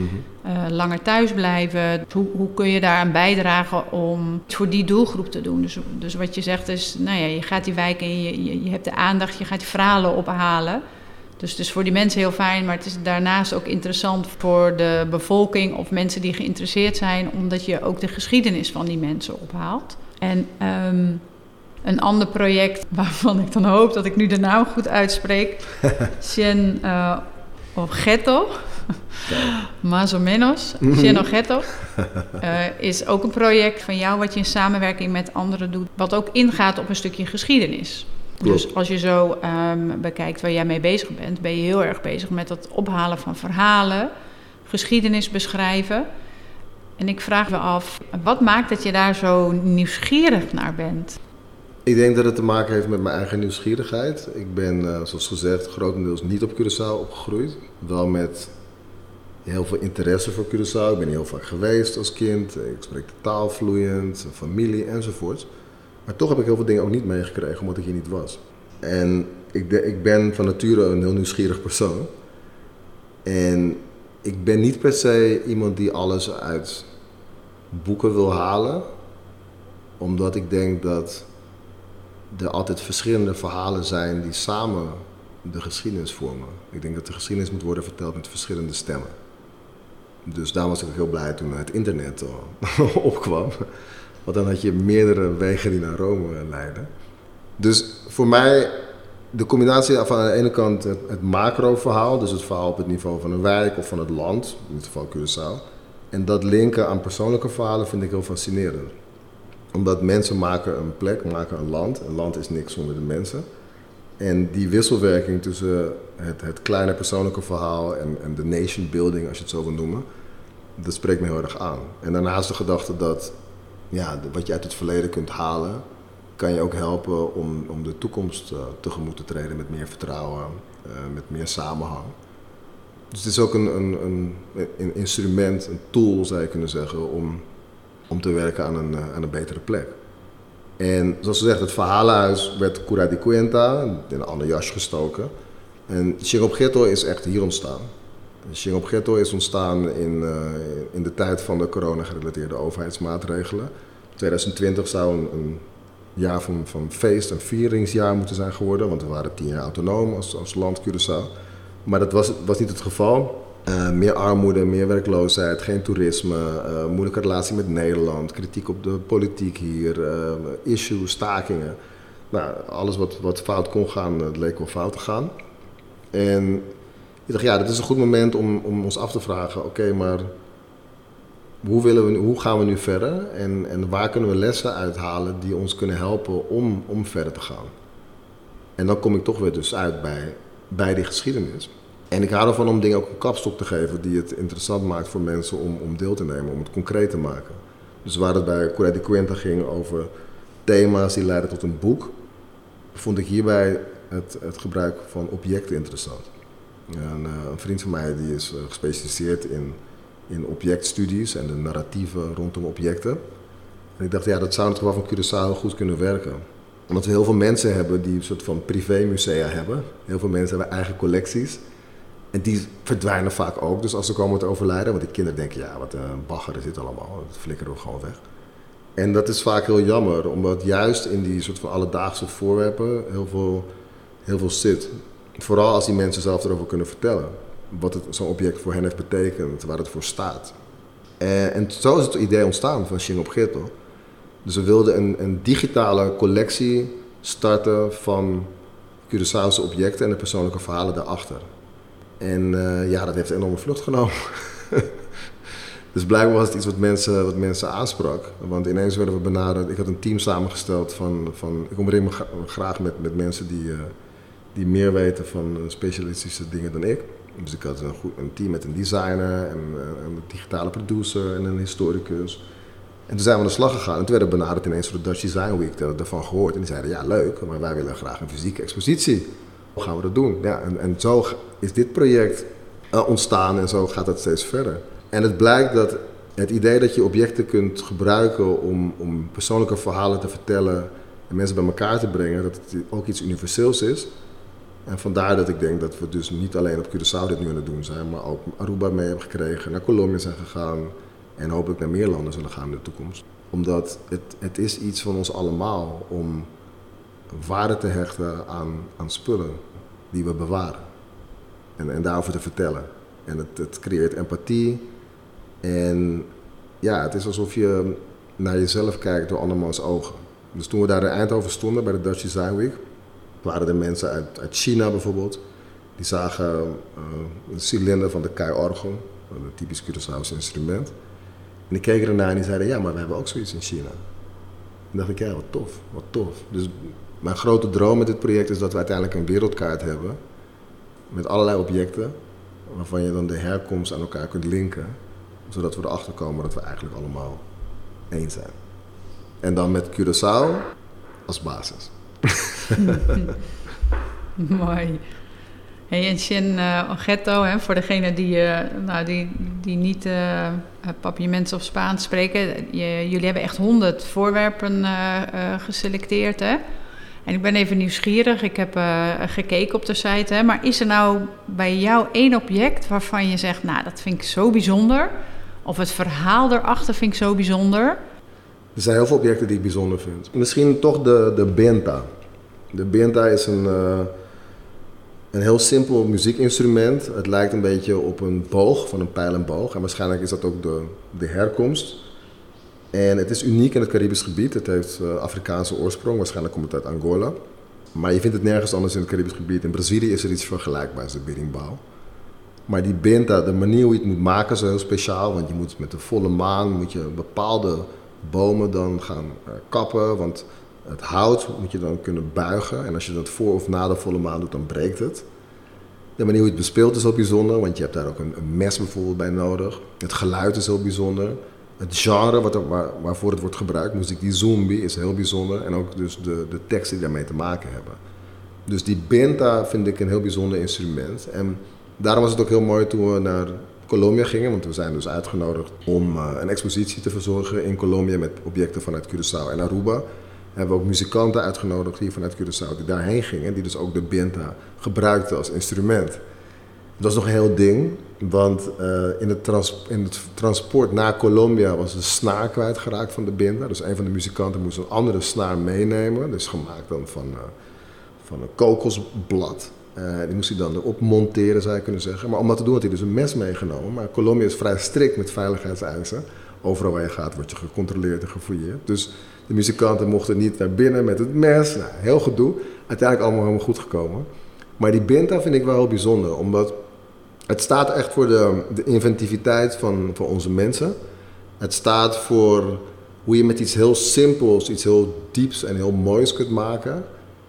uh, langer thuis blijven. Hoe, hoe kun je daaraan bijdragen om het voor die doelgroep te doen? Dus, dus wat je zegt is, nou ja, je gaat die wijk in, je, je, je hebt de aandacht, je gaat die verhalen ophalen. Dus het is voor die mensen heel fijn, maar het is daarnaast ook interessant voor de bevolking of mensen die geïnteresseerd zijn, omdat je ook de geschiedenis van die mensen ophaalt. En um, een ander project waarvan ik dan hoop dat ik nu de naam goed uitspreek, Cien uh, Objeto, más o menos, Cien Objeto, uh, is ook een project van jou wat je in samenwerking met anderen doet, wat ook ingaat op een stukje geschiedenis. Klopt. Dus als je zo um, bekijkt waar jij mee bezig bent, ben je heel erg bezig met het ophalen van verhalen, geschiedenis beschrijven. En ik vraag me af, wat maakt dat je daar zo nieuwsgierig naar bent? Ik denk dat het te maken heeft met mijn eigen nieuwsgierigheid. Ik ben, uh, zoals gezegd, grotendeels niet op Curaçao opgegroeid. Wel met heel veel interesse voor Curaçao. Ik ben heel vaak geweest als kind. Ik spreek de taal vloeiend, familie enzovoort. Maar toch heb ik heel veel dingen ook niet meegekregen omdat ik hier niet was. En ik, de, ik ben van nature een heel nieuwsgierig persoon. En ik ben niet per se iemand die alles uit boeken wil halen. Omdat ik denk dat er altijd verschillende verhalen zijn die samen de geschiedenis vormen. Ik denk dat de geschiedenis moet worden verteld met verschillende stemmen. Dus daarom was ik ook heel blij toen het internet opkwam. Want dan had je meerdere wegen die naar Rome leiden. Dus voor mij, de combinatie van aan de ene kant het, het macro-verhaal, dus het verhaal op het niveau van een wijk of van het land, in dit geval Curaçao. En dat linken aan persoonlijke verhalen vind ik heel fascinerend. Omdat mensen maken een plek, maken een land. Een land is niks zonder de mensen. En die wisselwerking tussen het, het kleine persoonlijke verhaal en, en de nation building, als je het zo wil noemen, dat spreekt me heel erg aan. En daarnaast de gedachte dat ja, wat je uit het verleden kunt halen, kan je ook helpen om, om de toekomst uh, tegemoet te treden met meer vertrouwen, uh, met meer samenhang. Dus het is ook een, een, een, een instrument, een tool zou je kunnen zeggen, om, om te werken aan een, aan een betere plek. En zoals gezegd, het verhalenhuis werd Cura de Cuenta, in een ander jasje gestoken. En Cien Objeto is echt hier ontstaan. Cien Objeto is ontstaan in, uh, in de tijd van de corona-gerelateerde overheidsmaatregelen. twintig twintig zou een, een jaar van, van feest, een vieringsjaar moeten zijn geworden, want we waren tien jaar autonoom als, als land Curaçao. Maar dat was, was niet het geval. Uh, meer armoede, meer werkloosheid, geen toerisme, uh, moeilijke relatie met Nederland, kritiek op de politiek hier, uh, issues, stakingen. Nou, alles wat, wat fout kon gaan, uh, leek wel fout te gaan. En ik dacht, ja, dit is een goed moment om, om ons af te vragen, oké, okay, maar hoe, willen we, hoe gaan we nu verder? En, en waar kunnen we lessen uithalen die ons kunnen helpen om, om verder te gaan? En dan kom ik toch weer dus uit bij, bij die geschiedenis. En ik hou ervan om dingen ook een kapstok te geven die het interessant maakt voor mensen om, om deel te nemen, om het concreet te maken. Dus waar het bij Cura de Cuenta ging over thema's die leiden tot een boek, vond ik hierbij het, het gebruik van objecten interessant. En, uh, een vriend van mij die is uh, gespecialiseerd in, in objectstudies en de narratieven rondom objecten. En ik dacht, ja, dat zou in het geval van Curaçao goed kunnen werken. Omdat we heel veel mensen hebben die een soort van privémusea hebben. Heel veel mensen hebben eigen collecties. En die verdwijnen vaak ook. Dus als ze komen te overlijden, want die kinderen denken, ja, wat een bagger is dit allemaal. Dat flikkeren we gewoon weg. En dat is vaak heel jammer, omdat juist in die soort van alledaagse voorwerpen heel veel, heel veel zit. Vooral als die mensen zelf erover kunnen vertellen. Wat het, zo'n object voor hen heeft betekend, waar het voor staat. En, en zo is het idee ontstaan van Cien Objeto. Dus we wilden een, een digitale collectie starten van Curaçaose objecten en de persoonlijke verhalen daarachter. En uh, ja, dat heeft een enorme vlucht genomen. Dus blijkbaar was het iets wat mensen, wat mensen aansprak. Want ineens werden we benaderd. Ik had een team samengesteld van... van ik omring me graag met, met mensen die, uh, die meer weten van specialistische dingen dan ik. Dus ik had een, goed, een team met een designer, en, uh, een digitale producer en een historicus. En toen zijn we aan de slag gegaan. En toen werden we benaderd ineens voor de Dutch Design Week. Daar daarvan gehoord. En die zeiden, ja leuk, maar wij willen graag een fysieke expositie. Hoe gaan we dat doen? Ja, en, en zo is dit project uh, ontstaan en zo gaat het steeds verder. En het blijkt dat het idee dat je objecten kunt gebruiken om, om persoonlijke verhalen te vertellen en mensen bij elkaar te brengen, dat het ook iets universeels is. En vandaar dat ik denk dat we dus niet alleen op Curaçao dit nu aan het doen zijn, maar ook Aruba mee hebben gekregen, naar Colombia zijn gegaan en hopelijk naar meer landen zullen gaan in de toekomst. Omdat het, het is iets van ons allemaal om waarde te hechten aan, aan spullen die we bewaren. En, en daarover te vertellen. En het, het creëert empathie. En ja, het is alsof je naar jezelf kijkt door andermans ogen. Dus toen we daar in Eindhoven stonden bij de Dutch Design Week, waren er mensen uit, uit China bijvoorbeeld. Die zagen uh, een cilinder van de Kai-orgel, een typisch Curaçao's instrument. En die keken ernaar en die zeiden, ja, maar we hebben ook zoiets in China. En dacht ik, ja, wat tof, wat tof. Dus mijn grote droom met dit project is dat we uiteindelijk een wereldkaart hebben met allerlei objecten waarvan je dan de herkomst aan elkaar kunt linken, zodat we erachter komen dat we eigenlijk allemaal één zijn. En dan met Curaçao als basis. Mooi. Hey, en Shen uh, Oghetto, hè, voor degenen die, uh, nou, die, die niet uh, Papiaments of Spaans spreken, je, jullie hebben echt honderd voorwerpen uh, uh, geselecteerd, hè? En ik ben even nieuwsgierig, ik heb uh, gekeken op de site, hè, maar is er nou bij jou één object waarvan je zegt, nou, dat vind ik zo bijzonder, of het verhaal erachter vind ik zo bijzonder? Er zijn heel veel objecten die ik bijzonder vind. Misschien toch de, de benta. De benta is een, uh, een heel simpel muziekinstrument. Het lijkt een beetje op een boog, van een pijl en boog. En waarschijnlijk is dat ook de, de herkomst. En het is uniek in het Caribisch gebied. Het heeft uh, Afrikaanse oorsprong, waarschijnlijk komt het uit Angola. Maar je vindt het nergens anders in het Caribisch gebied. In Brazilië is er iets vergelijkbaars, de berimbau. Maar die benta, de manier hoe je het moet maken is heel speciaal. Want je moet met de volle maan moet je bepaalde bomen dan gaan uh, kappen. Want het hout moet je dan kunnen buigen. En als je dat voor of na de volle maan doet, dan breekt het. De manier hoe je het bespeelt is heel bijzonder. Want je hebt daar ook een, een mes bijvoorbeeld bij nodig. Het geluid is heel bijzonder. Het genre wat er, waar, waarvoor het wordt gebruikt, muziek die zombie, is heel bijzonder. En ook dus de, de teksten die daarmee te maken hebben. Dus die benta vind ik een heel bijzonder instrument. En daarom was het ook heel mooi toen we naar Colombia gingen. Want we zijn dus uitgenodigd om uh, een expositie te verzorgen in Colombia met objecten vanuit Curaçao en Aruba. Hebben we ook muzikanten uitgenodigd hier vanuit Curaçao die daarheen gingen. Die dus ook de benta gebruikten als instrument. Dat was nog een heel ding, want uh, in, het trans- in het transport naar Colombia was de snaar kwijtgeraakt van de benta. Dus een van de muzikanten moest een andere snaar meenemen. Dus gemaakt dan van, uh, van een kokosblad. Uh, die moest hij dan erop monteren, zou je kunnen zeggen. Maar om dat te doen had hij dus een mes meegenomen. Maar Colombia is vrij strikt met veiligheidseisen. Overal waar je gaat word je gecontroleerd en gefouilleerd. Dus de muzikanten mochten niet naar binnen met het mes. Nou, heel gedoe. Uiteindelijk allemaal helemaal goed gekomen. Maar die benta vind ik wel heel bijzonder, omdat het staat echt voor de, de inventiviteit van, van onze mensen. Het staat voor hoe je met iets heel simpels, iets heel dieps en heel moois kunt maken.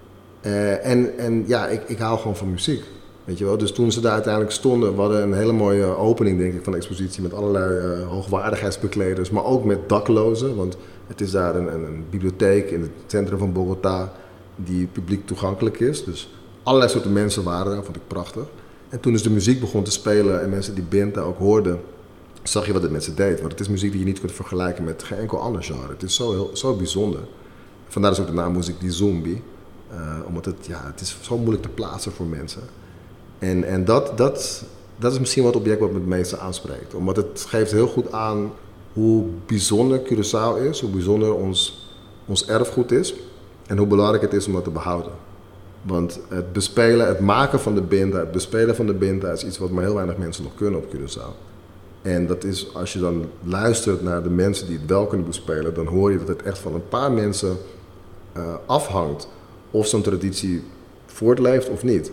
Uh, en, en ja, ik, ik hou gewoon van muziek, weet je wel. Dus toen ze daar uiteindelijk stonden, we hadden een hele mooie opening, denk ik, van de expositie met allerlei uh, hoogwaardigheidsbekleders, maar ook met daklozen, want het is daar een, een, een bibliotheek in het centrum van Bogota die publiek toegankelijk is. Dus allerlei soorten mensen waren daar, vond ik prachtig. En toen dus de muziek begon te spelen en mensen die benta ook hoorden, zag je wat het met ze deed. Want het is muziek die je niet kunt vergelijken met geen enkel ander genre. Het is zo, heel, zo bijzonder. Vandaar is ook de naam muziek die zombie. Uh, omdat het, ja, het is zo moeilijk te plaatsen voor mensen. En, en dat, dat, dat is misschien wat object wat me het meeste aanspreekt. Omdat het geeft heel goed aan hoe bijzonder Curaçao is, hoe bijzonder ons, ons erfgoed is en hoe belangrijk het is om dat te behouden. Want het bespelen, het maken van de benta, het bespelen van de benta is iets wat maar heel weinig mensen nog kunnen op Curaçao. En dat is, als je dan luistert naar de mensen die het wel kunnen bespelen, dan hoor je dat het echt van een paar mensen uh, afhangt of zo'n traditie voortleeft of niet.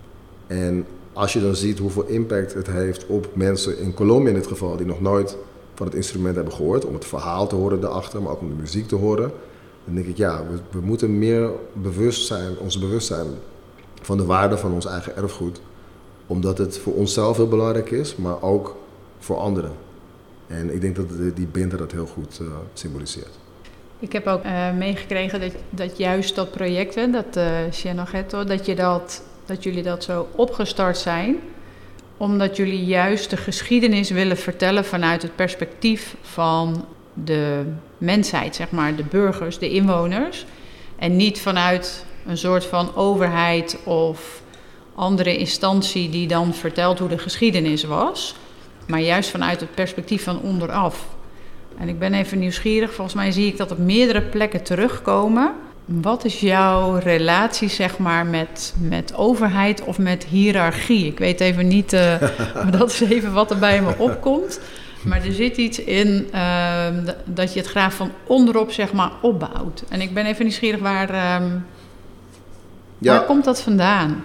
En als je dan ziet hoeveel impact het heeft op mensen in Colombia in dit geval, die nog nooit van het instrument hebben gehoord, om het verhaal te horen daarachter, maar ook om de muziek te horen, dan denk ik, ja, we, we moeten meer bewust zijn, ons bewust zijn van de waarde van ons eigen erfgoed. Omdat het voor onszelf heel belangrijk is, maar ook voor anderen. En ik denk dat de, die benta dat heel goed uh, symboliseert. Ik heb ook uh, meegekregen dat, dat juist dat project, hè, dat uh, Shen Oghetto, dat, je dat, dat jullie dat zo opgestart zijn, omdat jullie juist de geschiedenis willen vertellen vanuit het perspectief van de mensheid, zeg maar, de burgers, de inwoners. En niet vanuit een soort van overheid of andere instantie die dan vertelt hoe de geschiedenis was, maar juist vanuit het perspectief van onderaf. En ik ben even nieuwsgierig, volgens mij zie ik dat op meerdere plekken terugkomen. Wat is jouw relatie, zeg maar, met, met overheid of met hiërarchie? Ik weet even niet, uh, maar dat is even wat er bij me opkomt. Maar er zit iets in uh, d- dat je het graag van onderop, zeg maar, opbouwt. En ik ben even nieuwsgierig, waar, um, ja. waar komt dat vandaan?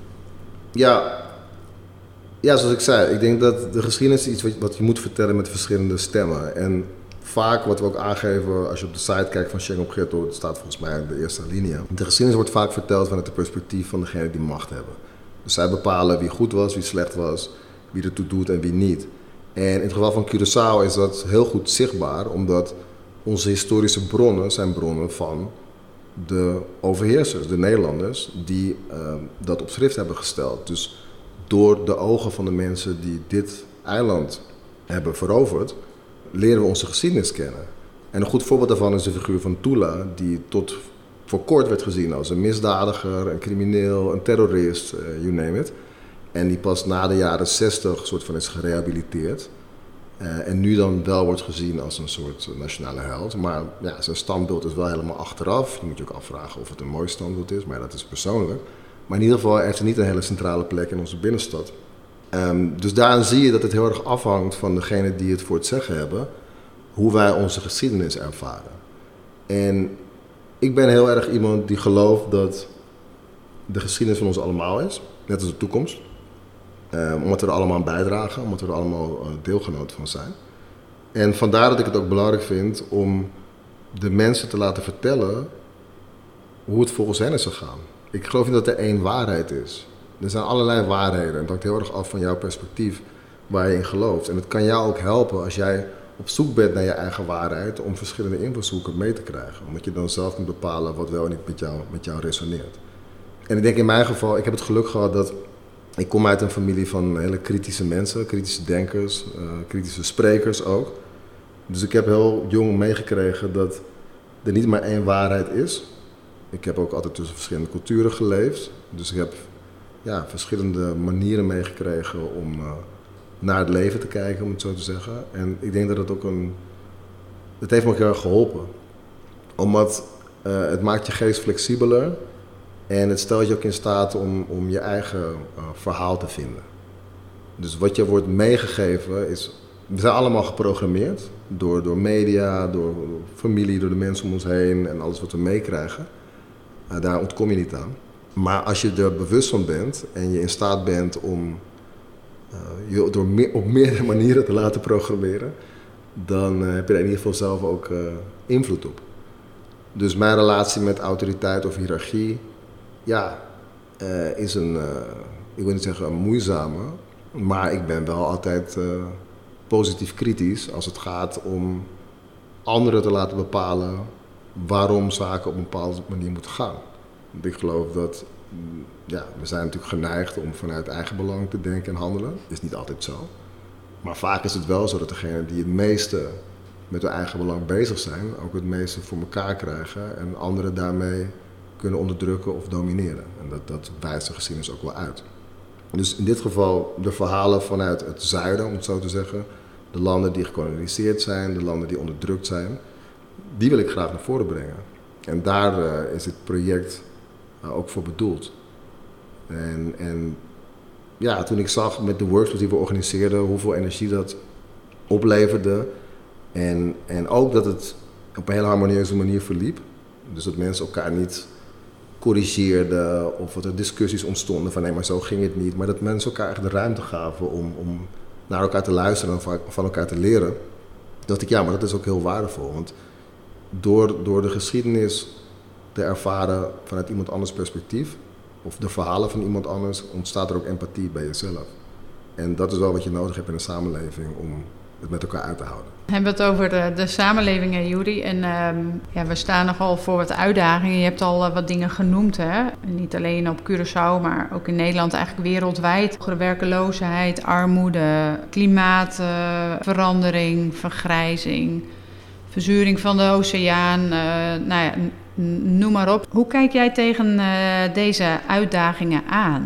Ja. ja, zoals ik zei, ik denk dat de geschiedenis is iets wat, wat je moet vertellen met verschillende stemmen. En vaak wat we ook aangeven, als je op de site kijkt van Schengen op Ghetto, het staat volgens mij in de eerste alinea. De geschiedenis wordt vaak verteld vanuit het perspectief van degenen die macht hebben. Dus zij bepalen wie goed was, wie slecht was, wie ertoe doet en wie niet. En in het geval van Curaçao is dat heel goed zichtbaar, omdat onze historische bronnen zijn bronnen van de overheersers, de Nederlanders, die uh, dat op schrift hebben gesteld. Dus door de ogen van de mensen die dit eiland hebben veroverd, leren we onze geschiedenis kennen. En een goed voorbeeld daarvan is de figuur van Tula, die tot voor kort werd gezien als een misdadiger, een crimineel, een terrorist, uh, you name it. En die pas na de jaren zestig soort van is gerehabiliteerd. Uh, en nu dan wel wordt gezien als een soort nationale held. Maar ja, zijn standbeeld is wel helemaal achteraf. Je moet je ook afvragen of het een mooi standbeeld is, maar dat is persoonlijk. Maar in ieder geval heeft hij niet een hele centrale plek in onze binnenstad. Um, dus daarin zie je dat het heel erg afhangt van degene die het voor het zeggen hebben, hoe wij onze geschiedenis ervaren. En ik ben heel erg iemand die gelooft dat de geschiedenis van ons allemaal is, net als de toekomst. Um, omdat we er allemaal aan bijdragen, omdat we er allemaal uh, deelgenoten van zijn. En vandaar dat ik het ook belangrijk vind om de mensen te laten vertellen hoe het volgens hen is gegaan. Ik geloof niet dat er één waarheid is. Er zijn allerlei waarheden en het hangt heel erg af van jouw perspectief waar je in gelooft. En het kan jou ook helpen als jij op zoek bent naar je eigen waarheid om verschillende invalshoeken mee te krijgen. Omdat je dan zelf kunt bepalen wat wel en niet met jou, met jou resoneert. En ik denk in mijn geval, ik heb het geluk gehad dat ik kom uit een familie van hele kritische mensen, kritische denkers, uh, kritische sprekers ook. Dus ik heb heel jong meegekregen dat er niet maar één waarheid is. Ik heb ook altijd tussen verschillende culturen geleefd. Dus ik heb ja, verschillende manieren meegekregen om uh, naar het leven te kijken, om het zo te zeggen. En ik denk dat het ook een... Het heeft me ook heel erg geholpen. Omdat uh, het maakt je geest flexibeler. En het stelt je ook in staat om, om je eigen uh, verhaal te vinden. Dus wat je wordt meegegeven is... We zijn allemaal geprogrammeerd. Door, door media, door familie, door de mensen om ons heen en alles wat we meekrijgen. Uh, daar ontkom je niet aan. Maar als je er bewust van bent en je in staat bent om uh, je door me- op meerdere manieren te laten programmeren, dan uh, heb je er in ieder geval zelf ook uh, invloed op. Dus mijn relatie met autoriteit of hiërarchie, ja, uh, is een, uh, ik wil niet zeggen een moeizame, maar ik ben wel altijd uh, positief kritisch als het gaat om anderen te laten bepalen waarom zaken op een bepaalde manier moeten gaan. Want ik geloof dat, ja, we zijn natuurlijk geneigd om vanuit eigen belang te denken en handelen. Dat is niet altijd zo. Maar vaak is het wel zo dat degenen die het meeste met hun eigen belang bezig zijn, ook het meeste voor elkaar krijgen en anderen daarmee kunnen onderdrukken of domineren. En dat, dat wijst de geschiedenis ook wel uit. Dus in dit geval de verhalen vanuit het zuiden, om het zo te zeggen, de landen die gekoloniseerd zijn, de landen die onderdrukt zijn, die wil ik graag naar voren brengen. En daar uh, is dit project uh, ook voor bedoeld. En, en ja, toen ik zag met de workshops die we organiseerden, hoeveel energie dat opleverde. En, en ook dat het op een hele harmonieuze manier verliep. Dus dat mensen elkaar niet corrigeerden of dat er discussies ontstonden van nee, maar zo ging het niet. Maar dat mensen elkaar echt de ruimte gaven om, om naar elkaar te luisteren en van elkaar te leren. Dacht ik, ja, maar dat is ook heel waardevol. Want door, door de geschiedenis te ervaren vanuit iemand anders perspectief, of de verhalen van iemand anders, ontstaat er ook empathie bij jezelf. En dat is wel wat je nodig hebt in een samenleving om het met elkaar uit te houden. We hebben het over de, de samenleving, hè, Juri. En um, ja, we staan nogal voor wat uitdagingen. Je hebt al uh, wat dingen genoemd, hè. En niet alleen op Curaçao, maar ook in Nederland, eigenlijk wereldwijd. Hogere werkeloosheid, armoede, klimaatverandering, uh, vergrijzing, verzuring van de oceaan. Uh, nou ja, n- noem maar op. Hoe kijk jij tegen uh, deze uitdagingen aan?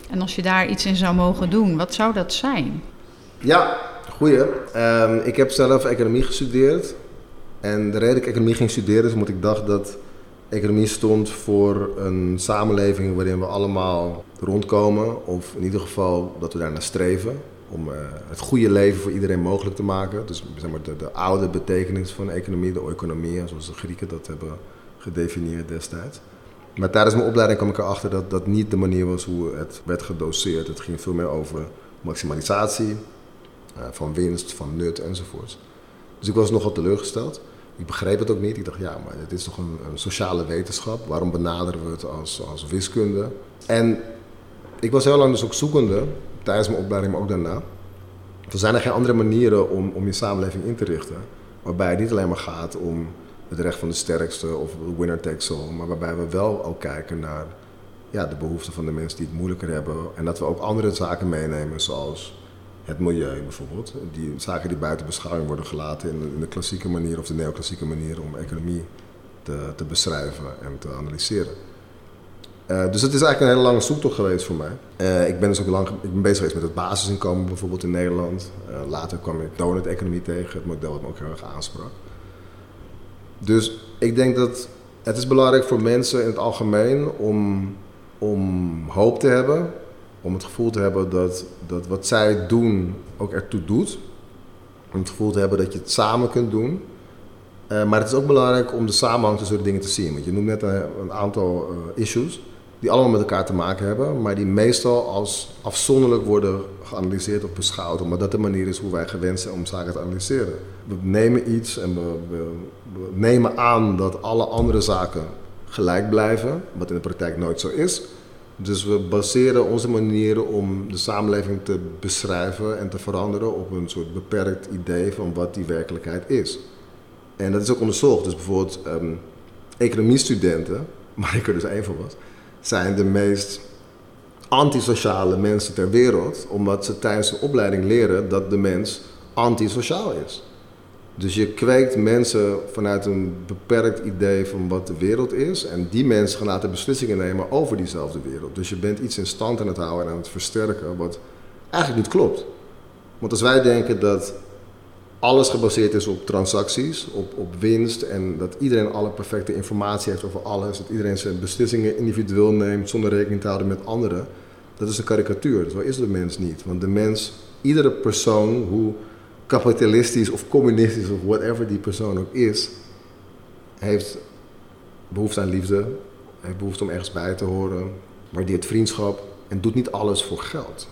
En als je daar iets in zou mogen doen, wat zou dat zijn? Ja, goeie. Um, ik heb zelf economie gestudeerd. En de reden dat ik economie ging studeren is omdat ik dacht dat economie stond voor een samenleving waarin we allemaal rondkomen. Of in ieder geval dat we daar naar streven. Om uh, het goede leven voor iedereen mogelijk te maken. Dus zeg maar, de, de oude betekenis van economie, de oikonomie, zoals de Grieken dat hebben gedefinieerd destijds. Maar tijdens mijn opleiding kwam ik erachter dat dat niet de manier was hoe het werd gedoseerd. Het ging veel meer over maximalisatie, uh, van winst, van nut enzovoort. Dus ik was nogal teleurgesteld. Ik begreep het ook niet. Ik dacht, ja, maar dit is toch een, een sociale wetenschap. Waarom benaderen we het als, als wiskunde? En ik was heel lang dus ook zoekende, tijdens mijn opleiding, maar ook daarna. Er zijn er geen andere manieren om, om je samenleving in te richten. Waarbij het niet alleen maar gaat om het recht van de sterkste of winner takes all. Maar waarbij we wel ook kijken naar ja, de behoeften van de mensen die het moeilijker hebben. En dat we ook andere zaken meenemen, zoals het milieu bijvoorbeeld. Die zaken die buiten beschouwing worden gelaten in de, in de klassieke manier of de neoclassieke manier om economie te, te beschrijven en te analyseren. Uh, dus het is eigenlijk een hele lange zoektocht geweest voor mij. Uh, ik ben dus ook lang ik ben bezig geweest met het basisinkomen bijvoorbeeld in Nederland. Uh, later kwam ik donut-economie tegen, het model wat me ook heel erg aansprak. Dus ik denk dat het is belangrijk voor mensen in het algemeen om, om hoop te hebben. Om het gevoel te hebben dat, dat wat zij doen ook ertoe doet. Om het gevoel te hebben dat je het samen kunt doen. Uh, maar het is ook belangrijk om de samenhang tussen de dingen te zien. Want je noemt net een, een aantal uh, issues die allemaal met elkaar te maken hebben. Maar die meestal als afzonderlijk worden geanalyseerd of beschouwd. Omdat dat de manier is hoe wij gewend zijn om zaken te analyseren. We nemen iets en we, we, we nemen aan dat alle andere zaken gelijk blijven. Wat in de praktijk nooit zo is. Dus we baseren onze manieren om de samenleving te beschrijven en te veranderen op een soort beperkt idee van wat die werkelijkheid is. En dat is ook onderzocht. Dus bijvoorbeeld um, economiestudenten, waar ik er dus één van was, zijn de meest antisociale mensen ter wereld, omdat ze tijdens de opleiding leren dat de mens antisociaal is. Dus je kweekt mensen vanuit een beperkt idee van wat de wereld is. En die mensen gaan later beslissingen nemen over diezelfde wereld. Dus je bent iets in stand aan het houden en aan het versterken wat eigenlijk niet klopt. Want als wij denken dat alles gebaseerd is op transacties, op, op winst en dat iedereen alle perfecte informatie heeft over alles, dat iedereen zijn beslissingen individueel neemt zonder rekening te houden met anderen, dat is een karikatuur. Zo is de mens niet. Want de mens, iedere persoon, hoe kapitalistisch of communistisch of whatever die persoon ook is, heeft behoefte aan liefde, heeft behoefte om ergens bij te horen, waardeert vriendschap en doet niet alles voor geld.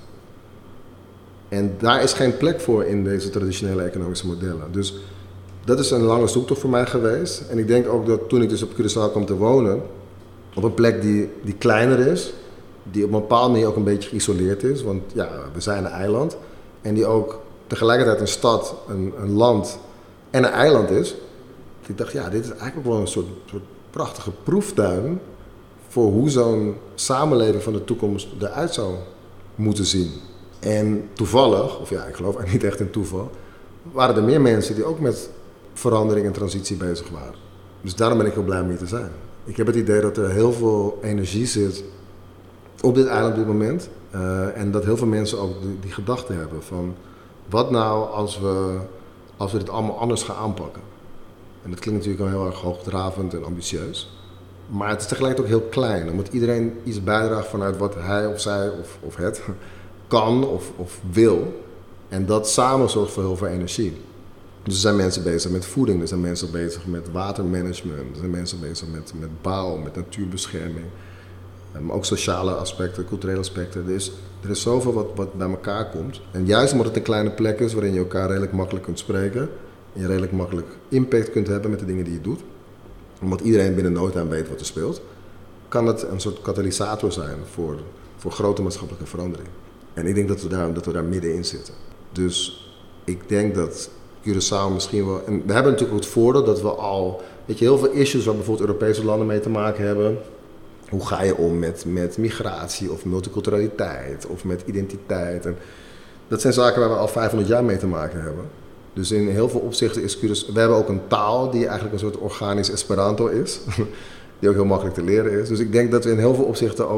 En daar is geen plek voor in deze traditionele economische modellen. Dus dat is een lange zoektocht voor mij geweest. En ik denk ook dat toen ik dus op Curaçao kwam te wonen, op een plek die, die kleiner is, die op een bepaalde manier ook een beetje geïsoleerd is, want ja, we zijn een eiland, en die ook tegelijkertijd een stad, een, een land en een eiland is. Ik dacht, ja, dit is eigenlijk ook wel een soort, soort prachtige proeftuin voor hoe zo'n samenleving van de toekomst eruit zou moeten zien. En toevallig, of ja, ik geloof eigenlijk niet echt in toeval, waren er meer mensen die ook met verandering en transitie bezig waren. Dus daarom ben ik heel blij om hier te zijn. Ik heb het idee dat er heel veel energie zit op dit eiland op dit moment. Uh, en dat heel veel mensen ook die, die gedachte hebben van, wat nou als we, als we dit allemaal anders gaan aanpakken? En dat klinkt natuurlijk wel heel erg hoogdravend en ambitieus. Maar het is tegelijkertijd ook heel klein, omdat iedereen iets bijdraagt vanuit wat hij of zij of, of het kan of, of wil. En dat samen zorgt voor heel veel energie. Dus er zijn mensen bezig met voeding, er zijn mensen bezig met watermanagement, er zijn mensen bezig met, met bouw, met natuurbescherming. Maar ook sociale aspecten, culturele aspecten. Er is, er is zoveel wat, wat bij elkaar komt. En juist omdat het een kleine plek is waarin je elkaar redelijk makkelijk kunt spreken. En je redelijk makkelijk impact kunt hebben met de dingen die je doet. Omdat iedereen binnen no time weet wat er speelt. Kan het een soort katalysator zijn voor, voor grote maatschappelijke verandering. En ik denk dat we daar, dat we daar middenin zitten. Dus ik denk dat Curaçao misschien wel... En we hebben natuurlijk het voordeel dat we al... Weet je, heel veel issues waar bijvoorbeeld Europese landen mee te maken hebben. Hoe ga je om met, met migratie of multiculturaliteit of met identiteit? En dat zijn zaken waar we al vijfhonderd jaar mee te maken hebben. Dus in heel veel opzichten is Curaçao... We hebben ook een taal die eigenlijk een soort organisch Esperanto is. Die ook heel makkelijk te leren is. Dus ik denk dat we in heel veel opzichten ook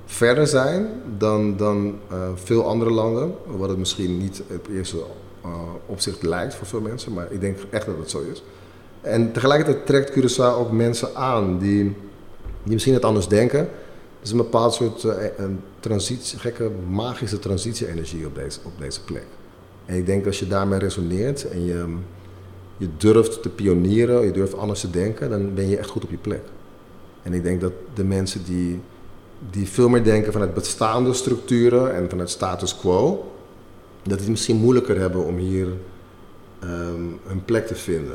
verder zijn dan, dan uh, veel andere landen. Wat het misschien niet op eerste uh, opzicht lijkt voor veel mensen. Maar ik denk echt dat het zo is. En tegelijkertijd trekt Curaçao ook mensen aan die, die misschien het anders denken. Er is een bepaald soort uh, een transitie, gekke magische transitie-energie op deze, op deze plek. En ik denk als je daarmee resoneert en je, je durft te pionieren, je durft anders te denken, dan ben je echt goed op je plek. En ik denk dat de mensen die, die veel meer denken vanuit bestaande structuren en vanuit status quo, dat die het misschien moeilijker hebben om hier um, een plek te vinden.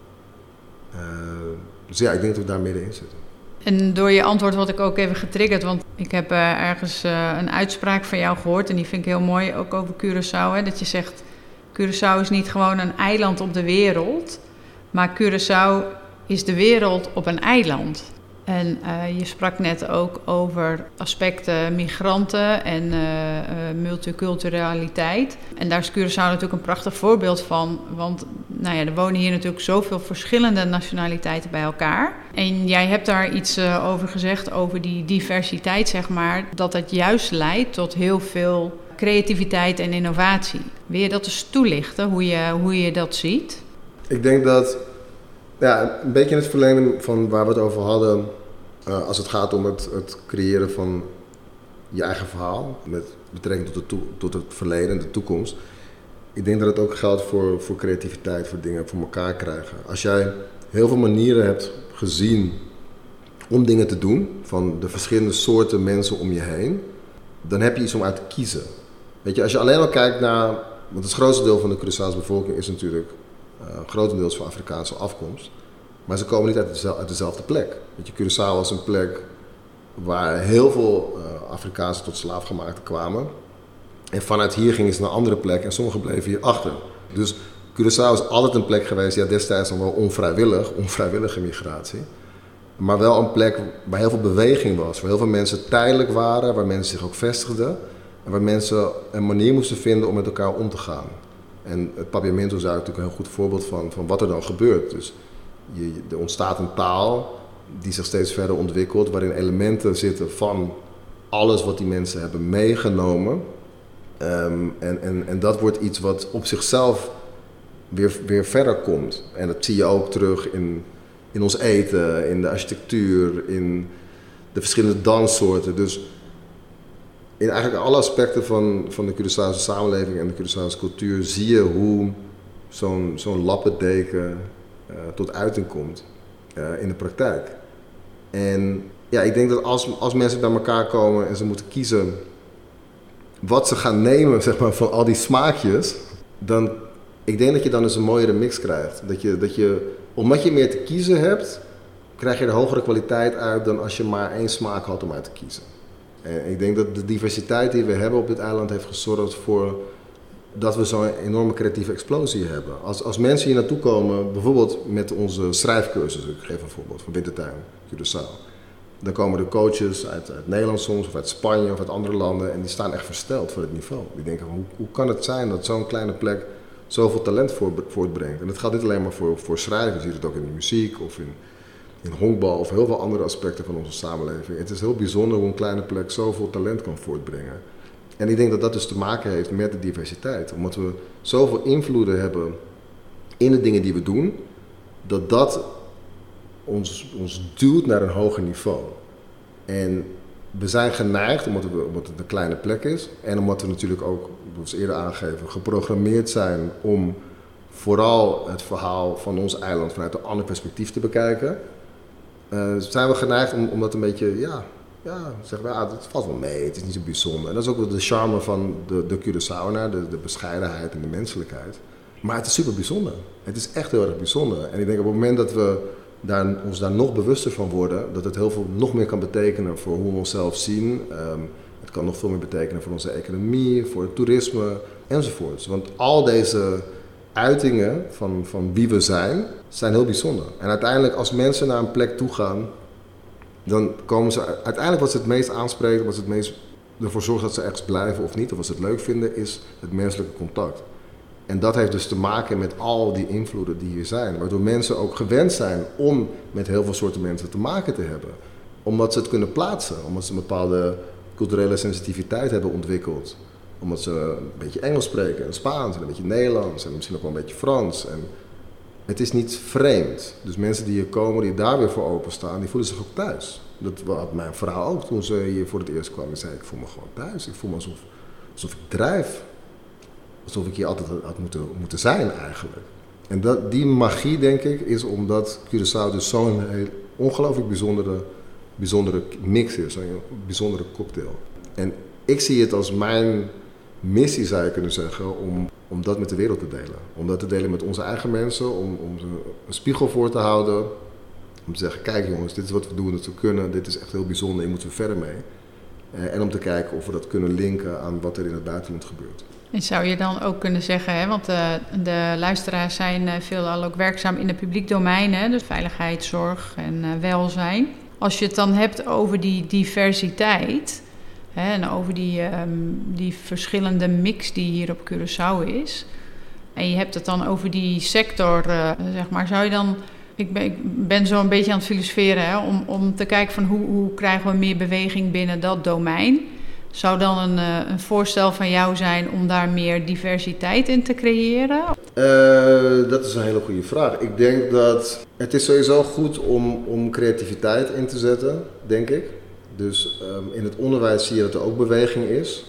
Uh, dus ja, ik denk dat we daar middenin zitten. En door je antwoord word ik ook even getriggerd, want ik heb uh, ergens uh, een uitspraak van jou gehoord en die vind ik heel mooi, ook over Curaçao. Hè, dat je zegt, Curaçao is niet gewoon een eiland op de wereld, maar Curaçao is de wereld op een eiland. En uh, je sprak net ook over aspecten migranten en uh, uh, multiculturaliteit. En daar is Curaçao natuurlijk een prachtig voorbeeld van. Want nou ja, er wonen hier natuurlijk zoveel verschillende nationaliteiten bij elkaar. En jij hebt daar iets uh, over gezegd, over die diversiteit, zeg maar. Dat het juist leidt tot heel veel creativiteit en innovatie. Wil je dat eens toelichten, hoe je, hoe je dat ziet? Ik denk dat, ja, een beetje in het verlengde van waar we het over hadden, uh, als het gaat om het, het creëren van je eigen verhaal, met betrekking tot, de toe, tot het verleden en de toekomst. Ik denk dat het ook geldt voor, voor creativiteit, voor dingen voor elkaar krijgen. Als jij heel veel manieren hebt gezien om dingen te doen, van de verschillende soorten mensen om je heen, dan heb je iets om uit te kiezen. Weet je, als je alleen al kijkt naar, want het grootste deel van de Curaçaose bevolking is natuurlijk uh, grotendeels van Afrikaanse afkomst, maar ze komen niet uit, dezelfde, uit dezelfde plek. Weet je, Curaçao was een plek waar heel veel uh, Afrikaanse tot slaafgemaakten kwamen. En vanuit hier gingen ze naar een andere plek en sommigen bleven hier achter. Dus Curaçao is altijd een plek geweest, ja, destijds dan wel onvrijwillig, onvrijwillige migratie. Maar wel een plek waar heel veel beweging was, waar heel veel mensen tijdelijk waren, waar mensen zich ook vestigden. En waar mensen een manier moesten vinden om met elkaar om te gaan. En het Papiamento is daar natuurlijk een heel goed voorbeeld van, van wat er dan gebeurt. Dus je, er ontstaat een taal die zich steeds verder ontwikkelt, waarin elementen zitten van alles wat die mensen hebben meegenomen. Um, en, en, en dat wordt iets wat op zichzelf weer, weer verder komt. En dat zie je ook terug in, in ons eten, in de architectuur, in de verschillende danssoorten. Dus in eigenlijk alle aspecten van, van de Curaçaose samenleving en de Curaçaose cultuur zie je hoe zo'n, zo'n lappendeken uh, tot uiting komt uh, in de praktijk. En ja, ik denk dat als, als mensen bij elkaar komen en ze moeten kiezen wat ze gaan nemen, zeg maar, van al die smaakjes, dan, ik denk dat je dan eens een mooiere mix krijgt. Dat je, dat je, omdat je meer te kiezen hebt, krijg je er hogere kwaliteit uit dan als je maar één smaak had om uit te kiezen. En ik denk dat de diversiteit die we hebben op dit eiland heeft gezorgd voor dat we zo'n enorme creatieve explosie hebben. Als, als mensen hier naartoe komen, bijvoorbeeld met onze schrijfcursus, ik geef een voorbeeld van Wintertuin, Curaçao. Dan komen de coaches uit, uit Nederland soms, of uit Spanje of uit andere landen en die staan echt versteld voor het niveau. Die denken, hoe, hoe kan het zijn dat zo'n kleine plek zoveel talent voortbrengt? En dat geldt niet alleen maar voor, voor schrijven, je ziet het ook in de muziek of in, in honkbal of heel veel andere aspecten van onze samenleving. Het is heel bijzonder hoe een kleine plek zoveel talent kan voortbrengen. En ik denk dat dat dus te maken heeft met de diversiteit. Omdat we zoveel invloeden hebben in de dingen die we doen, dat dat ons, ons duwt naar een hoger niveau. En we zijn geneigd, omdat, we, omdat het een kleine plek is en omdat we natuurlijk ook, zoals eerder aangegeven, geprogrammeerd zijn om vooral het verhaal van ons eiland vanuit een ander perspectief te bekijken, uh, zijn we geneigd om, om dat een beetje, ja, ja zeggen we, ah, het valt wel mee, het is niet zo bijzonder. En dat is ook wel de charme van de, de Curaçaoenaar, de, de bescheidenheid en de menselijkheid. Maar het is super bijzonder. Het is echt heel erg bijzonder. En ik denk op het moment dat we daar, ons daar nog bewuster van worden, dat het heel veel nog meer kan betekenen voor hoe we onszelf zien. Um, het kan nog veel meer betekenen voor onze economie, voor het toerisme enzovoorts. Want al deze uitingen van, van wie we zijn, zijn heel bijzonder. En uiteindelijk als mensen naar een plek toe gaan, dan komen ze uiteindelijk wat ze het meest aanspreken, wat ze het meest ervoor zorgt dat ze ergens blijven of niet, of wat ze het leuk vinden, is het menselijke contact. En dat heeft dus te maken met al die invloeden die hier zijn. Waardoor mensen ook gewend zijn om met heel veel soorten mensen te maken te hebben. Omdat ze het kunnen plaatsen. Omdat ze een bepaalde culturele sensitiviteit hebben ontwikkeld. Omdat ze een beetje Engels spreken en Spaans en een beetje Nederlands en misschien ook wel een beetje Frans. En het is niet vreemd. Dus mensen die hier komen, die daar weer voor openstaan, die voelen zich ook thuis. Dat had mijn vrouw ook toen ze hier voor het eerst kwam. Die zei, ik voel me gewoon thuis. Ik voel me alsof, alsof ik drijf. Alsof ik hier altijd had moeten, moeten zijn eigenlijk. En dat, die magie, denk ik, is omdat Curaçao dus zo'n ongelooflijk bijzondere, bijzondere mix is. Zo'n bijzondere cocktail. En ik zie het als mijn missie, zou je kunnen zeggen, om, om dat met de wereld te delen. Om dat te delen met onze eigen mensen, om, om ze een spiegel voor te houden. Om te zeggen, kijk jongens, dit is wat we doen, dat we kunnen, dit is echt heel bijzonder, hier moeten we verder mee. Uh, en om te kijken of we dat kunnen linken aan wat er in het buitenland gebeurt. En zou je dan ook kunnen zeggen, hè, want de, de luisteraars zijn uh, veelal ook werkzaam in het publiek domein, hè, dus veiligheid, zorg en uh, welzijn. Als je het dan hebt over die diversiteit, hè, en over die, um, die verschillende mix die hier op Curaçao is, en je hebt het dan over die sector, uh, zeg maar, zou je dan... Ik ben, ik ben zo een beetje aan het filosoferen, hè, om, om te kijken van hoe, hoe krijgen we meer beweging binnen dat domein. Zou dan een, een voorstel van jou zijn om daar meer diversiteit in te creëren? Uh, dat is een hele goede vraag. Ik denk dat het is sowieso goed om, om creativiteit in te zetten, denk ik. Dus um, in het onderwijs zie je dat er ook beweging is.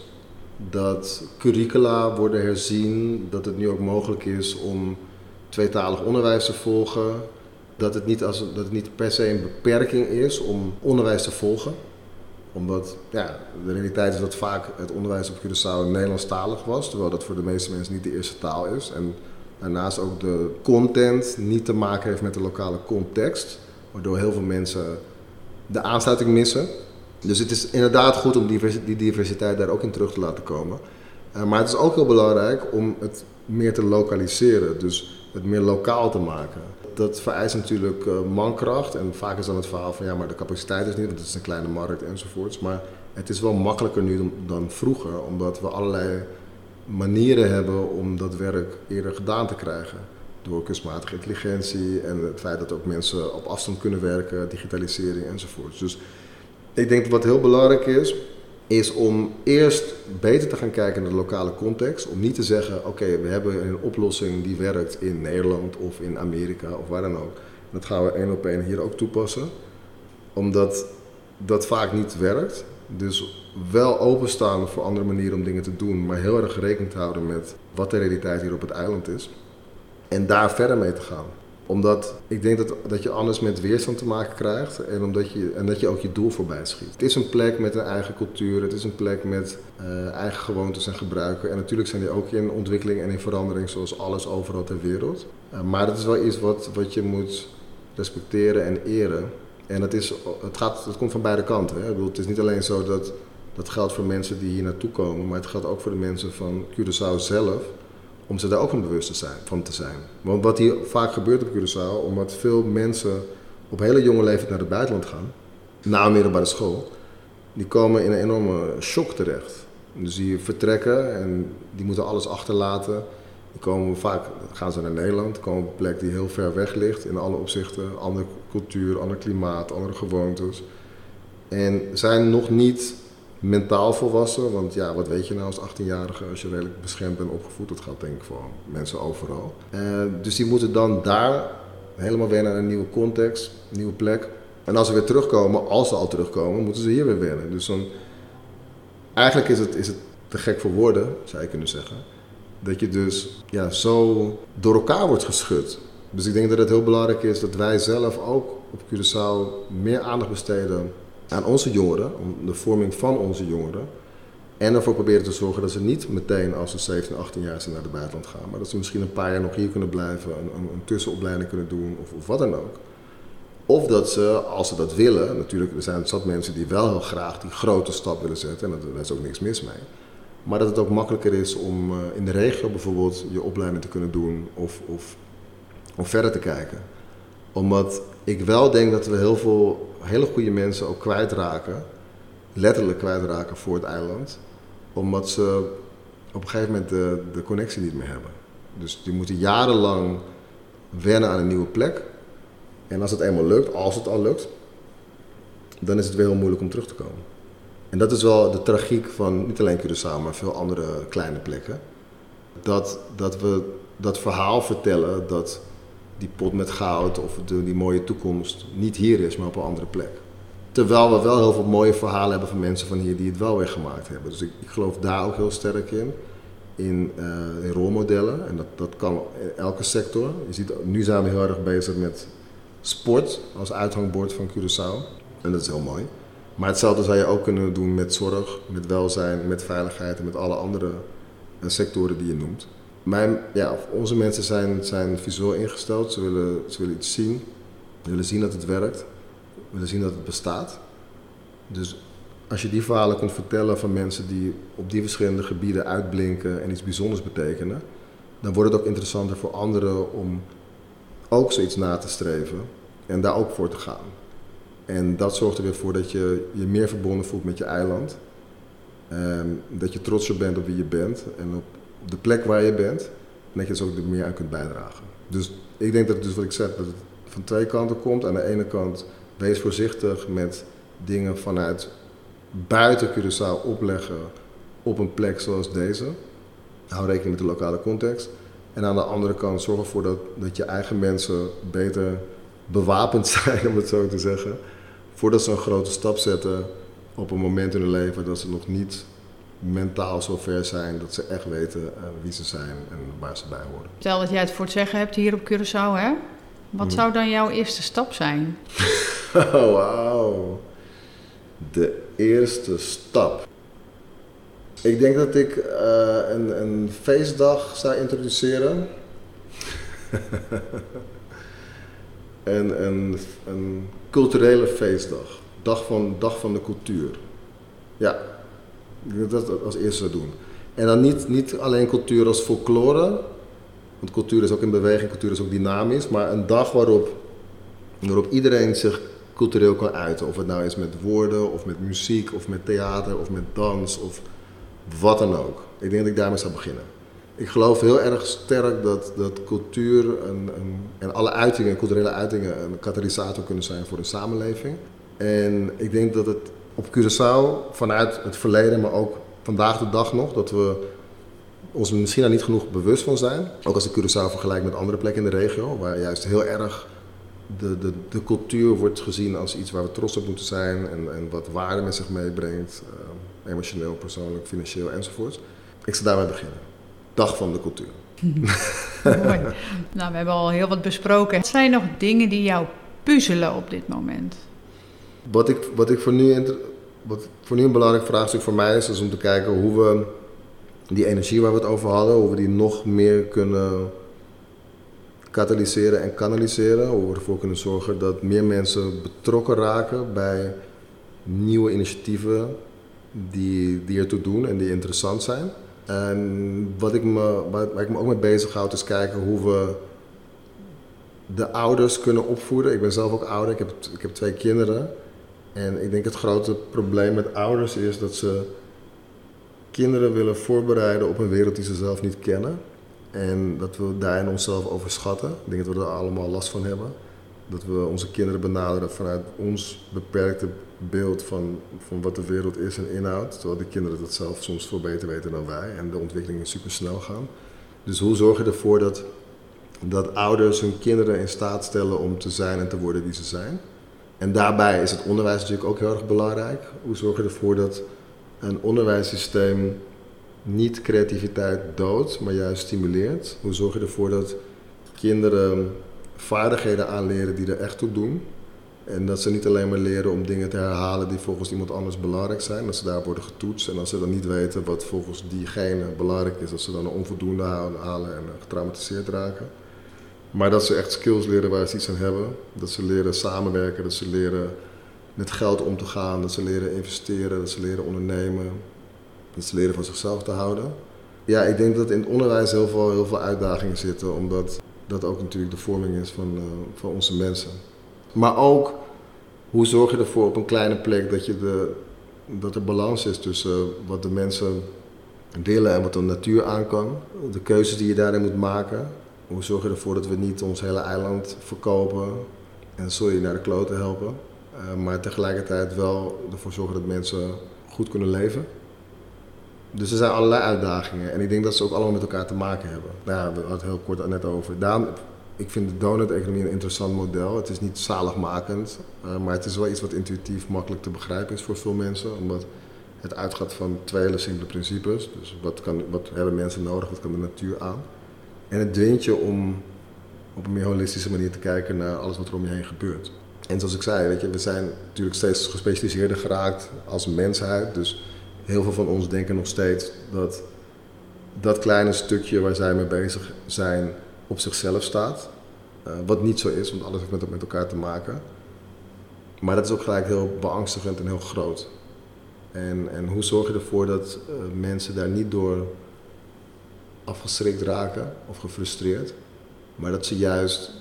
Dat curricula worden herzien, dat het nu ook mogelijk is om tweetalig onderwijs te volgen. Dat het niet, als, dat het niet per se een beperking is om onderwijs te volgen. Omdat ja, de realiteit is dat vaak het onderwijs op Curaçao Nederlandstalig was. Terwijl dat voor de meeste mensen niet de eerste taal is. En daarnaast ook de content niet te maken heeft met de lokale context. Waardoor heel veel mensen de aansluiting missen. Dus het is inderdaad goed om die diversiteit daar ook in terug te laten komen. Uh, maar het is ook heel belangrijk om het meer te lokaliseren. Dus het meer lokaal te maken. Dat vereist natuurlijk uh, mankracht en vaak is dan het verhaal van ja, maar de capaciteit is niet, want het is een kleine markt enzovoorts. Maar het is wel makkelijker nu dan, dan vroeger, omdat we allerlei manieren hebben om dat werk eerder gedaan te krijgen. Door kunstmatige intelligentie en het feit dat ook mensen op afstand kunnen werken, digitalisering enzovoorts. Dus ik denk dat wat heel belangrijk is, is om eerst beter te gaan kijken naar de lokale context. Om niet te zeggen, oké, okay, we hebben een oplossing die werkt in Nederland of in Amerika of waar dan ook. Dat gaan we één op één hier ook toepassen. Omdat dat vaak niet werkt. Dus wel openstaan voor andere manieren om dingen te doen, maar heel erg rekening te houden met wat de realiteit hier op het eiland is. En daar verder mee te gaan. Omdat ik denk dat, dat je anders met weerstand te maken krijgt en, omdat je, en dat je ook je doel voorbij schiet. Het is een plek met een eigen cultuur, het is een plek met uh, eigen gewoontes en gebruiken. En natuurlijk zijn die ook in ontwikkeling en in verandering zoals alles overal ter wereld. Uh, maar dat is wel iets wat, wat je moet respecteren en eren. En het, is, het, gaat, het komt van beide kanten. Hè? Ik bedoel, het is niet alleen zo dat dat geldt voor mensen die hier naartoe komen, maar het geldt ook voor de mensen van Curaçao zelf. Om ze daar ook van bewust te zijn, van te zijn. Want wat hier vaak gebeurt op Curaçao, omdat veel mensen op hele jonge leeftijd naar het buitenland gaan, na een middelbare school, die komen in een enorme shock terecht. Dus die vertrekken en die moeten alles achterlaten. Die komen vaak, gaan ze naar Nederland, komen op een plek die heel ver weg ligt in alle opzichten. Andere cultuur, ander klimaat, andere gewoontes. En zijn nog niet mentaal volwassen, want ja, wat weet je nou als achttienjarige als je redelijk beschermd bent opgevoed? Dat gaat denk ik voor mensen overal. Uh, dus die moeten dan daar helemaal wennen aan een nieuwe context, een nieuwe plek. En als ze weer terugkomen, als ze al terugkomen, moeten ze hier weer wennen. Dus dan, eigenlijk is het, is het te gek voor woorden, zou je kunnen zeggen. Dat je dus ja, zo door elkaar wordt geschud. Dus ik denk dat het heel belangrijk is dat wij zelf ook op Curaçao meer aandacht besteden aan onze jongeren, om de vorming van onze jongeren. En ervoor proberen te zorgen dat ze niet meteen als ze zeventien, achttien jaar zijn naar het buitenland gaan. Maar dat ze misschien een paar jaar nog hier kunnen blijven, een, een, een tussenopleiding kunnen doen of, of wat dan ook. Of dat ze, als ze dat willen, natuurlijk er zijn zat mensen die wel heel graag die grote stap willen zetten. En daar is ook niks mis mee. Maar dat het ook makkelijker is om uh, in de regio bijvoorbeeld je opleiding te kunnen doen of, of, of verder te kijken. Omdat ik wel denk dat we heel veel hele goede mensen ook kwijtraken, letterlijk kwijtraken voor het eiland, omdat ze op een gegeven moment de, de connectie niet meer hebben. Dus die moeten jarenlang wennen aan een nieuwe plek. En als het eenmaal lukt, als het al lukt, dan is het weer heel moeilijk om terug te komen. En dat is wel de tragiek van niet alleen Curaçao, maar veel andere kleine plekken. Dat, dat we dat verhaal vertellen dat die pot met goud of de, die mooie toekomst niet hier is, maar op een andere plek. Terwijl we wel heel veel mooie verhalen hebben van mensen van hier die het wel weer gemaakt hebben. Dus ik, ik geloof daar ook heel sterk in. In, uh, in rolmodellen. En dat, dat kan in elke sector. Je ziet, nu zijn we heel erg bezig met sport als uithangbord van Curaçao. En dat is heel mooi. Maar hetzelfde zou je ook kunnen doen met zorg, met welzijn, met veiligheid en met alle andere uh, sectoren die je noemt. Mijn, ja, onze mensen zijn, zijn visueel ingesteld. Ze willen, ze willen iets zien. Ze willen zien dat het werkt. Ze willen zien dat het bestaat. Dus als je die verhalen kunt vertellen van mensen die op die verschillende gebieden uitblinken en iets bijzonders betekenen, dan wordt het ook interessanter voor anderen om ook zoiets na te streven en daar ook voor te gaan. En dat zorgt er weer voor dat je je meer verbonden voelt met je eiland. En dat je trotser bent op wie je bent en op de plek waar je bent. En dat je dus ook er meer aan kunt bijdragen. Dus ik denk dat het dus wat ik zeg, dat het van twee kanten komt. Aan de ene kant, wees voorzichtig met dingen vanuit buiten Curaçao opleggen op een plek zoals deze. Hou rekening met de lokale context. En aan de andere kant, zorg ervoor dat, dat je eigen mensen beter bewapend zijn, om het zo te zeggen, voordat ze een grote stap zetten op een moment in hun leven dat ze nog niet mentaal zo ver zijn dat ze echt weten uh, wie ze zijn en waar ze bij horen. Stel dat jij het voor het zeggen hebt hier op Curaçao, hè? Wat hmm. zou dan jouw eerste stap zijn? Oh, wauw. De eerste stap. Ik denk dat ik uh, een, een feestdag zou introduceren. en een, een culturele feestdag. Dag van, dag van de cultuur. Ja, ik denk dat dat als eerste zou doen. En dan niet, niet alleen cultuur als folklore. Want cultuur is ook in beweging, cultuur is ook dynamisch. Maar een dag waarop, waarop iedereen zich cultureel kan uiten. Of het nou is met woorden, of met muziek, of met theater, of met dans, of wat dan ook. Ik denk dat ik daarmee zou beginnen. Ik geloof heel erg sterk dat, dat cultuur en, en, en alle uitingen, culturele uitingen, een katalysator kunnen zijn voor een samenleving. En ik denk dat het op Curaçao, vanuit het verleden, maar ook vandaag de dag nog, dat we ons misschien daar niet genoeg bewust van zijn. Ook als ik Curaçao vergelijk met andere plekken in de regio, waar juist heel erg de, de, de cultuur wordt gezien als iets waar we trots op moeten zijn en, en wat waarde met zich meebrengt, uh, emotioneel, persoonlijk, financieel enzovoort. Ik zou daarmee beginnen. Dag van de cultuur. Mooi. Nou, we hebben al heel wat besproken. Wat zijn nog dingen die jou puzzelen op dit moment? Wat ik, wat ik voor, nu, wat voor nu een belangrijk vraagstuk voor mij is, is om te kijken hoe we die energie waar we het over hadden, hoe we die nog meer kunnen katalyseren en kanaliseren. Hoe we ervoor kunnen zorgen dat meer mensen betrokken raken bij nieuwe initiatieven die, die ertoe doen en die interessant zijn. En wat ik me, waar, waar ik me ook mee bezig houd is kijken hoe we de ouders kunnen opvoeden. Ik ben zelf ook ouder, ik heb, ik heb twee kinderen. En ik denk het grote probleem met ouders is dat ze kinderen willen voorbereiden op een wereld die ze zelf niet kennen. En dat we daarin onszelf overschatten. Ik denk dat we er allemaal last van hebben. Dat we onze kinderen benaderen vanuit ons beperkte beeld van, van wat de wereld is en inhoudt. Terwijl die kinderen dat zelf soms veel beter weten dan wij. En de ontwikkelingen super snel gaan. Dus hoe zorg je ervoor dat, dat ouders hun kinderen in staat stellen om te zijn en te worden wie ze zijn? En daarbij is het onderwijs natuurlijk ook heel erg belangrijk. Hoe zorg je ervoor dat een onderwijssysteem niet creativiteit doodt, maar juist stimuleert? Hoe zorg je ervoor dat kinderen vaardigheden aanleren die er echt toe doen? En dat ze niet alleen maar leren om dingen te herhalen die volgens iemand anders belangrijk zijn. Dat ze daar worden getoetst en als ze dan niet weten wat volgens diegene belangrijk is, dat ze dan een onvoldoende halen en getraumatiseerd raken. Maar dat ze echt skills leren waar ze iets aan hebben. Dat ze leren samenwerken, dat ze leren met geld om te gaan, dat ze leren investeren, dat ze leren ondernemen. Dat ze leren van zichzelf te houden. Ja, ik denk dat in het onderwijs heel veel, heel veel uitdagingen zitten, omdat dat ook natuurlijk de vorming is van, uh, van onze mensen. Maar ook, hoe zorg je ervoor op een kleine plek dat, je de, dat er balans is tussen wat de mensen willen en wat de natuur aan kan. De keuzes die je daarin moet maken. Hoe zorg je ervoor dat we niet ons hele eiland verkopen en sorry naar de kloten helpen. Uh, maar tegelijkertijd wel ervoor zorgen dat mensen goed kunnen leven. Dus er zijn allerlei uitdagingen en ik denk dat ze ook allemaal met elkaar te maken hebben. Nou ja, we hadden het heel kort net over. Daarom, ik vind de donut-economie een interessant model. Het is niet zaligmakend, uh, maar het is wel iets wat intuïtief makkelijk te begrijpen is voor veel mensen. Omdat het uitgaat van twee hele simpele principes. Dus wat, kan, wat hebben mensen nodig, wat kan de natuur aan? En het dwingt je om op een meer holistische manier te kijken naar alles wat er om je heen gebeurt. En zoals ik zei, weet je, we zijn natuurlijk steeds gespecialiseerder geraakt als mensheid. Dus heel veel van ons denken nog steeds dat dat kleine stukje waar zij mee bezig zijn op zichzelf staat. Uh, wat niet zo is, want alles heeft met, met elkaar te maken. Maar dat is ook gelijk heel beangstigend en heel groot. En, en hoe zorg je ervoor dat uh, mensen daar niet door afgeschrikt raken of gefrustreerd, maar dat ze juist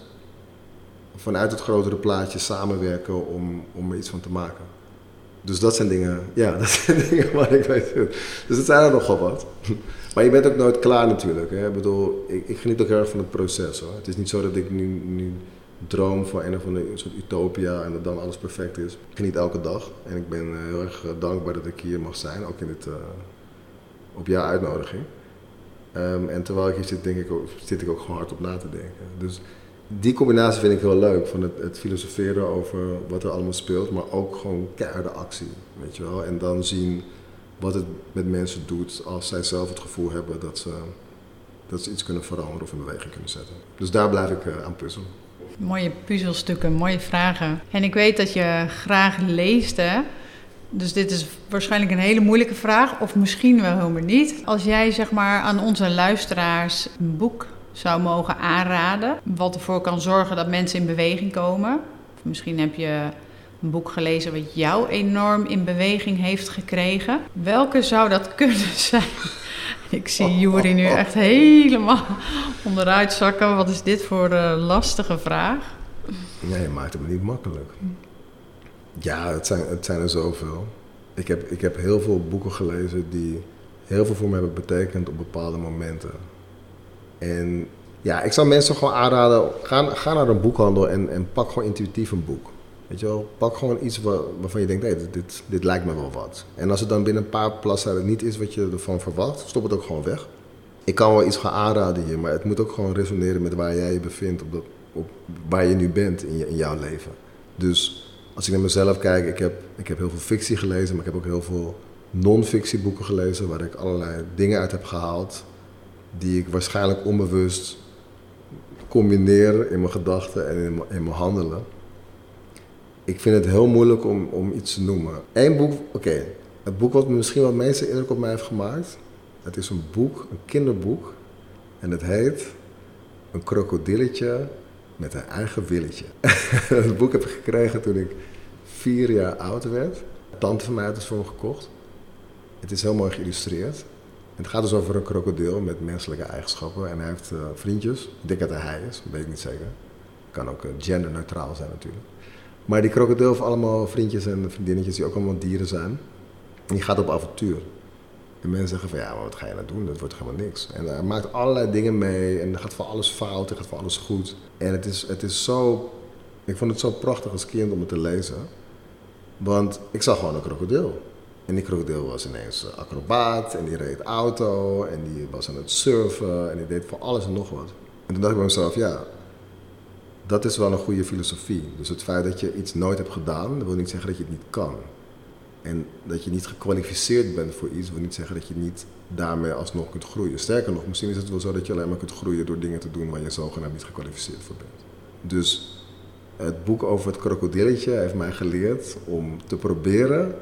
vanuit het grotere plaatje samenwerken om, om er iets van te maken. Dus dat zijn dingen, ja, dat zijn dingen waar ik weet. Dus het zijn er nogal wat. Maar je bent ook nooit klaar natuurlijk. Hè? Ik bedoel, ik, ik geniet ook heel erg van het proces. Hoor. Het is niet zo dat ik nu, nu droom van een of andere soort utopia en dat dan alles perfect is. Ik geniet elke dag en ik ben heel erg dankbaar dat ik hier mag zijn, ook in dit, uh, op jouw uitnodiging. Um, en terwijl ik hier zit, denk ik ook, zit ik ook gewoon hard op na te denken. Dus die combinatie vind ik heel leuk, van het, het filosoferen over wat er allemaal speelt, maar ook gewoon keiharde actie, weet je wel. En dan zien wat het met mensen doet als zij zelf het gevoel hebben dat ze, dat ze iets kunnen veranderen of in beweging kunnen zetten. Dus daar blijf ik uh, aan puzzelen. Mooie puzzelstukken, mooie vragen. En ik weet dat je graag leest, hè? Dus dit is waarschijnlijk een hele moeilijke vraag, of misschien wel helemaal niet. Als jij zeg maar aan onze luisteraars een boek zou mogen aanraden, wat ervoor kan zorgen dat mensen in beweging komen. Of misschien heb je een boek gelezen wat jou enorm in beweging heeft gekregen. Welke zou dat kunnen zijn? Ik zie Juri nu echt helemaal onderuit zakken. Wat is dit voor een lastige vraag? Nee, je maakt het me niet makkelijk. Ja, het zijn, het zijn er zoveel. Ik heb, ik heb heel veel boeken gelezen die heel veel voor me hebben betekend op bepaalde momenten. En ja, ik zou mensen gewoon aanraden, ga, ga naar een boekhandel en, en pak gewoon intuïtief een boek. Weet je wel, pak gewoon iets waar, waarvan je denkt, nee, dit, dit, dit lijkt me wel wat. En als het dan binnen een paar bladzijden niet is wat je ervan verwacht, stop het ook gewoon weg. Ik kan wel iets gaan aanraden hier, maar het moet ook gewoon resoneren met waar jij je bevindt, op, dat, op waar je nu bent in, je, in jouw leven. Dus als ik naar mezelf kijk, ik heb, ik heb heel veel fictie gelezen, maar ik heb ook heel veel non-fictieboeken gelezen, waar ik allerlei dingen uit heb gehaald, die ik waarschijnlijk onbewust combineer in mijn gedachten en in mijn, in mijn handelen. Ik vind het heel moeilijk om, om iets te noemen. Eén boek, oké, okay, het boek wat misschien wat meeste indruk op mij heeft gemaakt, het is een boek, een kinderboek, en het heet Een krokodilletje met een eigen willetje. Het boek heb ik gekregen toen ik vier jaar oud werd. Een tante van mij had het voor me gekocht. Het is heel mooi geïllustreerd. Het gaat dus over een krokodil met menselijke eigenschappen. En hij heeft uh, vriendjes. Ik denk dat hij hij is, dat weet ik niet zeker. Kan ook uh, genderneutraal zijn natuurlijk. Maar die krokodil heeft allemaal vriendjes en vriendinnetjes die ook allemaal dieren zijn. En die gaat op avontuur. En mensen zeggen van ja, maar wat ga je nou doen? Dat wordt helemaal niks. En hij maakt allerlei dingen mee en er gaat van alles fout, er gaat van alles goed. En het is, het is zo, ik vond het zo prachtig als kind om het te lezen. Want ik zag gewoon een krokodil. En die krokodil was ineens acrobaat en die reed auto en die was aan het surfen en die deed van alles en nog wat. En toen dacht ik bij mezelf, ja, dat is wel een goede filosofie. Dus het feit dat je iets nooit hebt gedaan, dat wil niet zeggen dat je het niet kan. En dat je niet gekwalificeerd bent voor iets, wil niet zeggen dat je niet daarmee alsnog kunt groeien. Sterker nog, misschien is het wel zo dat je alleen maar kunt groeien door dingen te doen waar je zogenaamd niet gekwalificeerd voor bent. Dus het boek over het krokodilletje heeft mij geleerd om te proberen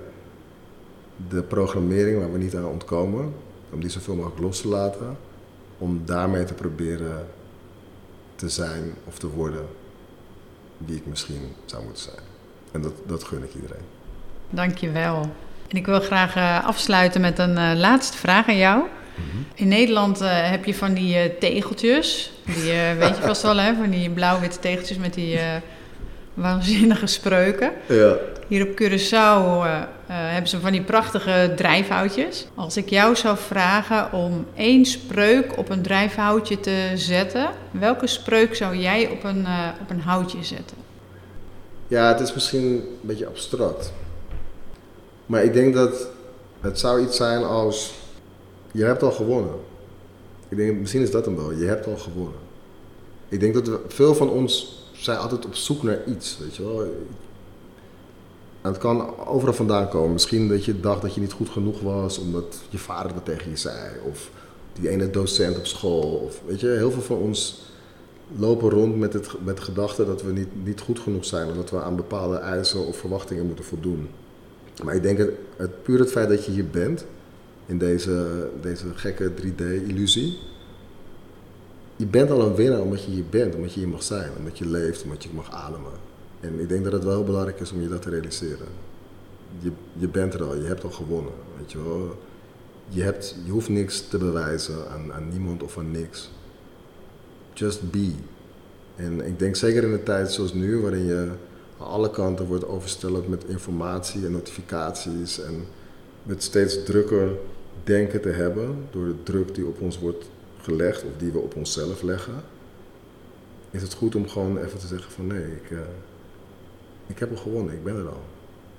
de programmering waar we niet aan ontkomen, om die zoveel mogelijk los te laten, om daarmee te proberen te zijn of te worden wie ik misschien zou moeten zijn. En dat, dat gun ik iedereen. Dankjewel. En ik wil graag uh, afsluiten met een uh, laatste vraag aan jou. Mm-hmm. In Nederland uh, heb je van die uh, tegeltjes, die uh, weet je vast wel, hè? Van die blauw-witte tegeltjes met die uh, waanzinnige spreuken. Ja. Hier op Curaçao uh, uh, hebben ze van die prachtige drijfhoutjes. Als ik jou zou vragen om één spreuk op een drijfhoutje te zetten, welke spreuk zou jij op een, uh, op een houtje zetten? Ja, het is misschien een beetje abstract. Maar ik denk dat Het zou iets zijn als, je hebt al gewonnen. Ik denk, misschien is dat hem wel, je hebt al gewonnen. Ik denk dat we, veel van ons zijn altijd op zoek naar iets, weet je wel. En het kan overal vandaan komen. Misschien dat je dacht dat je niet goed genoeg was omdat je vader dat tegen je zei. Of die ene docent op school. Of, weet je, heel veel van ons lopen rond met, het, met de gedachte dat we niet, niet goed genoeg zijn. En dat we aan bepaalde eisen of verwachtingen moeten voldoen. Maar ik denk het, het puur het feit dat je hier bent, in deze, deze gekke drie D-illusie. Je bent al een winnaar omdat je hier bent, omdat je hier mag zijn, omdat je leeft, omdat je mag ademen. En ik denk dat het wel heel belangrijk is om je dat te realiseren. Je, je bent er al, je hebt al gewonnen, weet je wel. Je, hebt, je hoeft niks te bewijzen aan, aan niemand of aan niks. Just be. En ik denk zeker in een tijd zoals nu, waarin je aan alle kanten wordt overstelpt met informatie en notificaties en met steeds drukker denken te hebben door de druk die op ons wordt gelegd of die we op onszelf leggen, is het goed om gewoon even te zeggen van nee, ik, uh, ik heb al gewonnen, ik ben er al.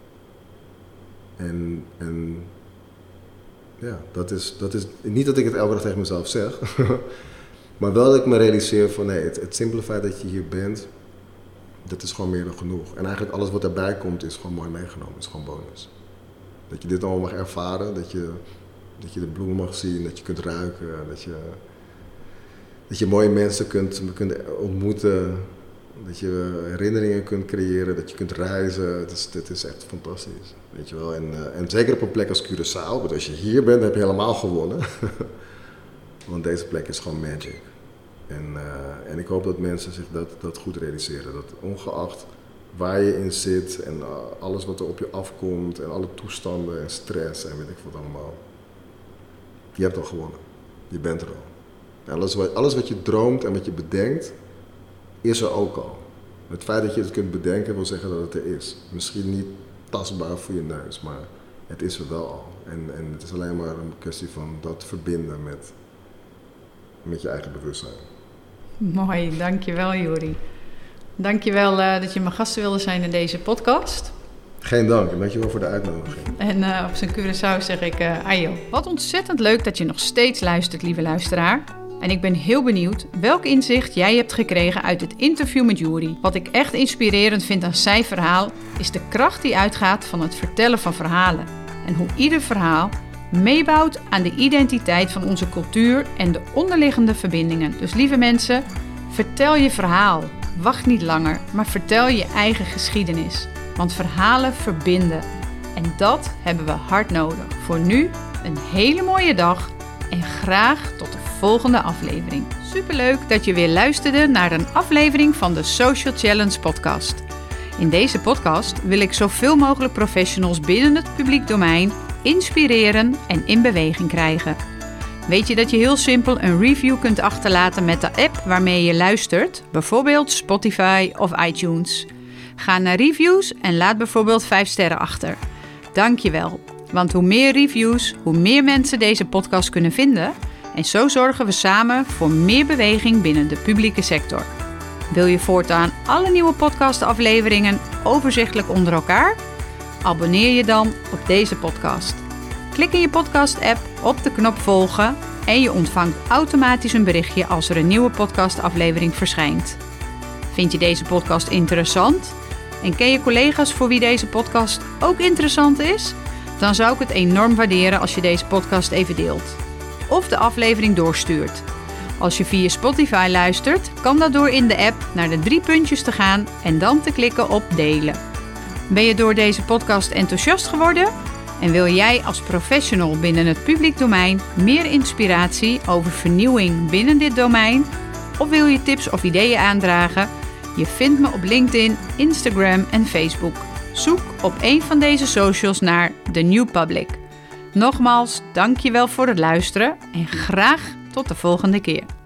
En, en ja, dat is, dat is niet dat ik het elke dag tegen mezelf zeg, maar wel dat ik me realiseer van nee, het, het simpele feit dat je hier bent, dat is gewoon meer dan genoeg. En eigenlijk alles wat erbij komt is gewoon mooi meegenomen, is gewoon bonus. Dat je dit allemaal mag ervaren, dat je, dat je de bloemen mag zien, dat je kunt ruiken, dat je, dat je mooie mensen kunt, kunt ontmoeten, dat je herinneringen kunt creëren, dat je kunt reizen. Het is, dit is echt fantastisch, weet je wel. En, uh, en zeker op een plek als Curaçao, want als je hier bent, heb je helemaal gewonnen. Want deze plek is gewoon magic. En, uh, en ik hoop dat mensen zich dat, dat goed realiseren. Dat ongeacht waar je in zit en uh, alles wat er op je afkomt en alle toestanden en stress en weet ik wat allemaal. Je hebt al gewonnen. Je bent er al. En alles, wat, alles wat je droomt en wat je bedenkt, is er ook al. Het feit dat je het kunt bedenken wil zeggen dat het er is. Misschien niet tastbaar voor je neus, maar het is er wel al. En, en het is alleen maar een kwestie van dat verbinden met, met je eigen bewustzijn. Mooi, dankjewel Juri. Dankjewel uh, dat je mijn gasten wilde zijn in deze podcast. Geen dank en dankjewel voor de uitnodiging. En uh, op zijn Curaçao zeg ik, uh, ayo. Wat ontzettend leuk dat je nog steeds luistert, lieve luisteraar. En ik ben heel benieuwd welk inzicht jij hebt gekregen uit het interview met Juri. Wat ik echt inspirerend vind aan zijn verhaal, is de kracht die uitgaat van het vertellen van verhalen. En hoe ieder verhaal meebouwt aan de identiteit van onze cultuur en de onderliggende verbindingen. Dus lieve mensen, vertel je verhaal. Wacht niet langer, maar vertel je eigen geschiedenis. Want verhalen verbinden. En dat hebben we hard nodig. Voor nu een hele mooie dag en graag tot de volgende aflevering. Superleuk dat je weer luisterde naar een aflevering van de Social Challenge podcast. In deze podcast wil ik zoveel mogelijk professionals binnen het publiek domein inspireren en in beweging krijgen. Weet je dat je heel simpel een review kunt achterlaten met de app waarmee je luistert, bijvoorbeeld Spotify of iTunes. Ga naar reviews en laat bijvoorbeeld vijf sterren achter. Dank je wel, want hoe meer reviews, hoe meer mensen deze podcast kunnen vinden en zo zorgen we samen voor meer beweging binnen de publieke sector. Wil je voortaan alle nieuwe podcastafleveringen overzichtelijk onder elkaar? Abonneer je dan op deze podcast. Klik in je podcast-app op de knop volgen en je ontvangt automatisch een berichtje als er een nieuwe podcastaflevering verschijnt. Vind je deze podcast interessant? En ken je collega's voor wie deze podcast ook interessant is? Dan zou ik het enorm waarderen als je deze podcast even deelt. Of de aflevering doorstuurt. Als je via Spotify luistert, kan dat door in de app naar de drie puntjes te gaan en dan te klikken op delen. Ben je door deze podcast enthousiast geworden? En wil jij als professional binnen het publiek domein meer inspiratie over vernieuwing binnen dit domein? Of wil je tips of ideeën aandragen? Je vindt me op LinkedIn, Instagram en Facebook. Zoek op een van deze socials naar The New Public. Nogmaals, dankjewel voor het luisteren en graag tot de volgende keer.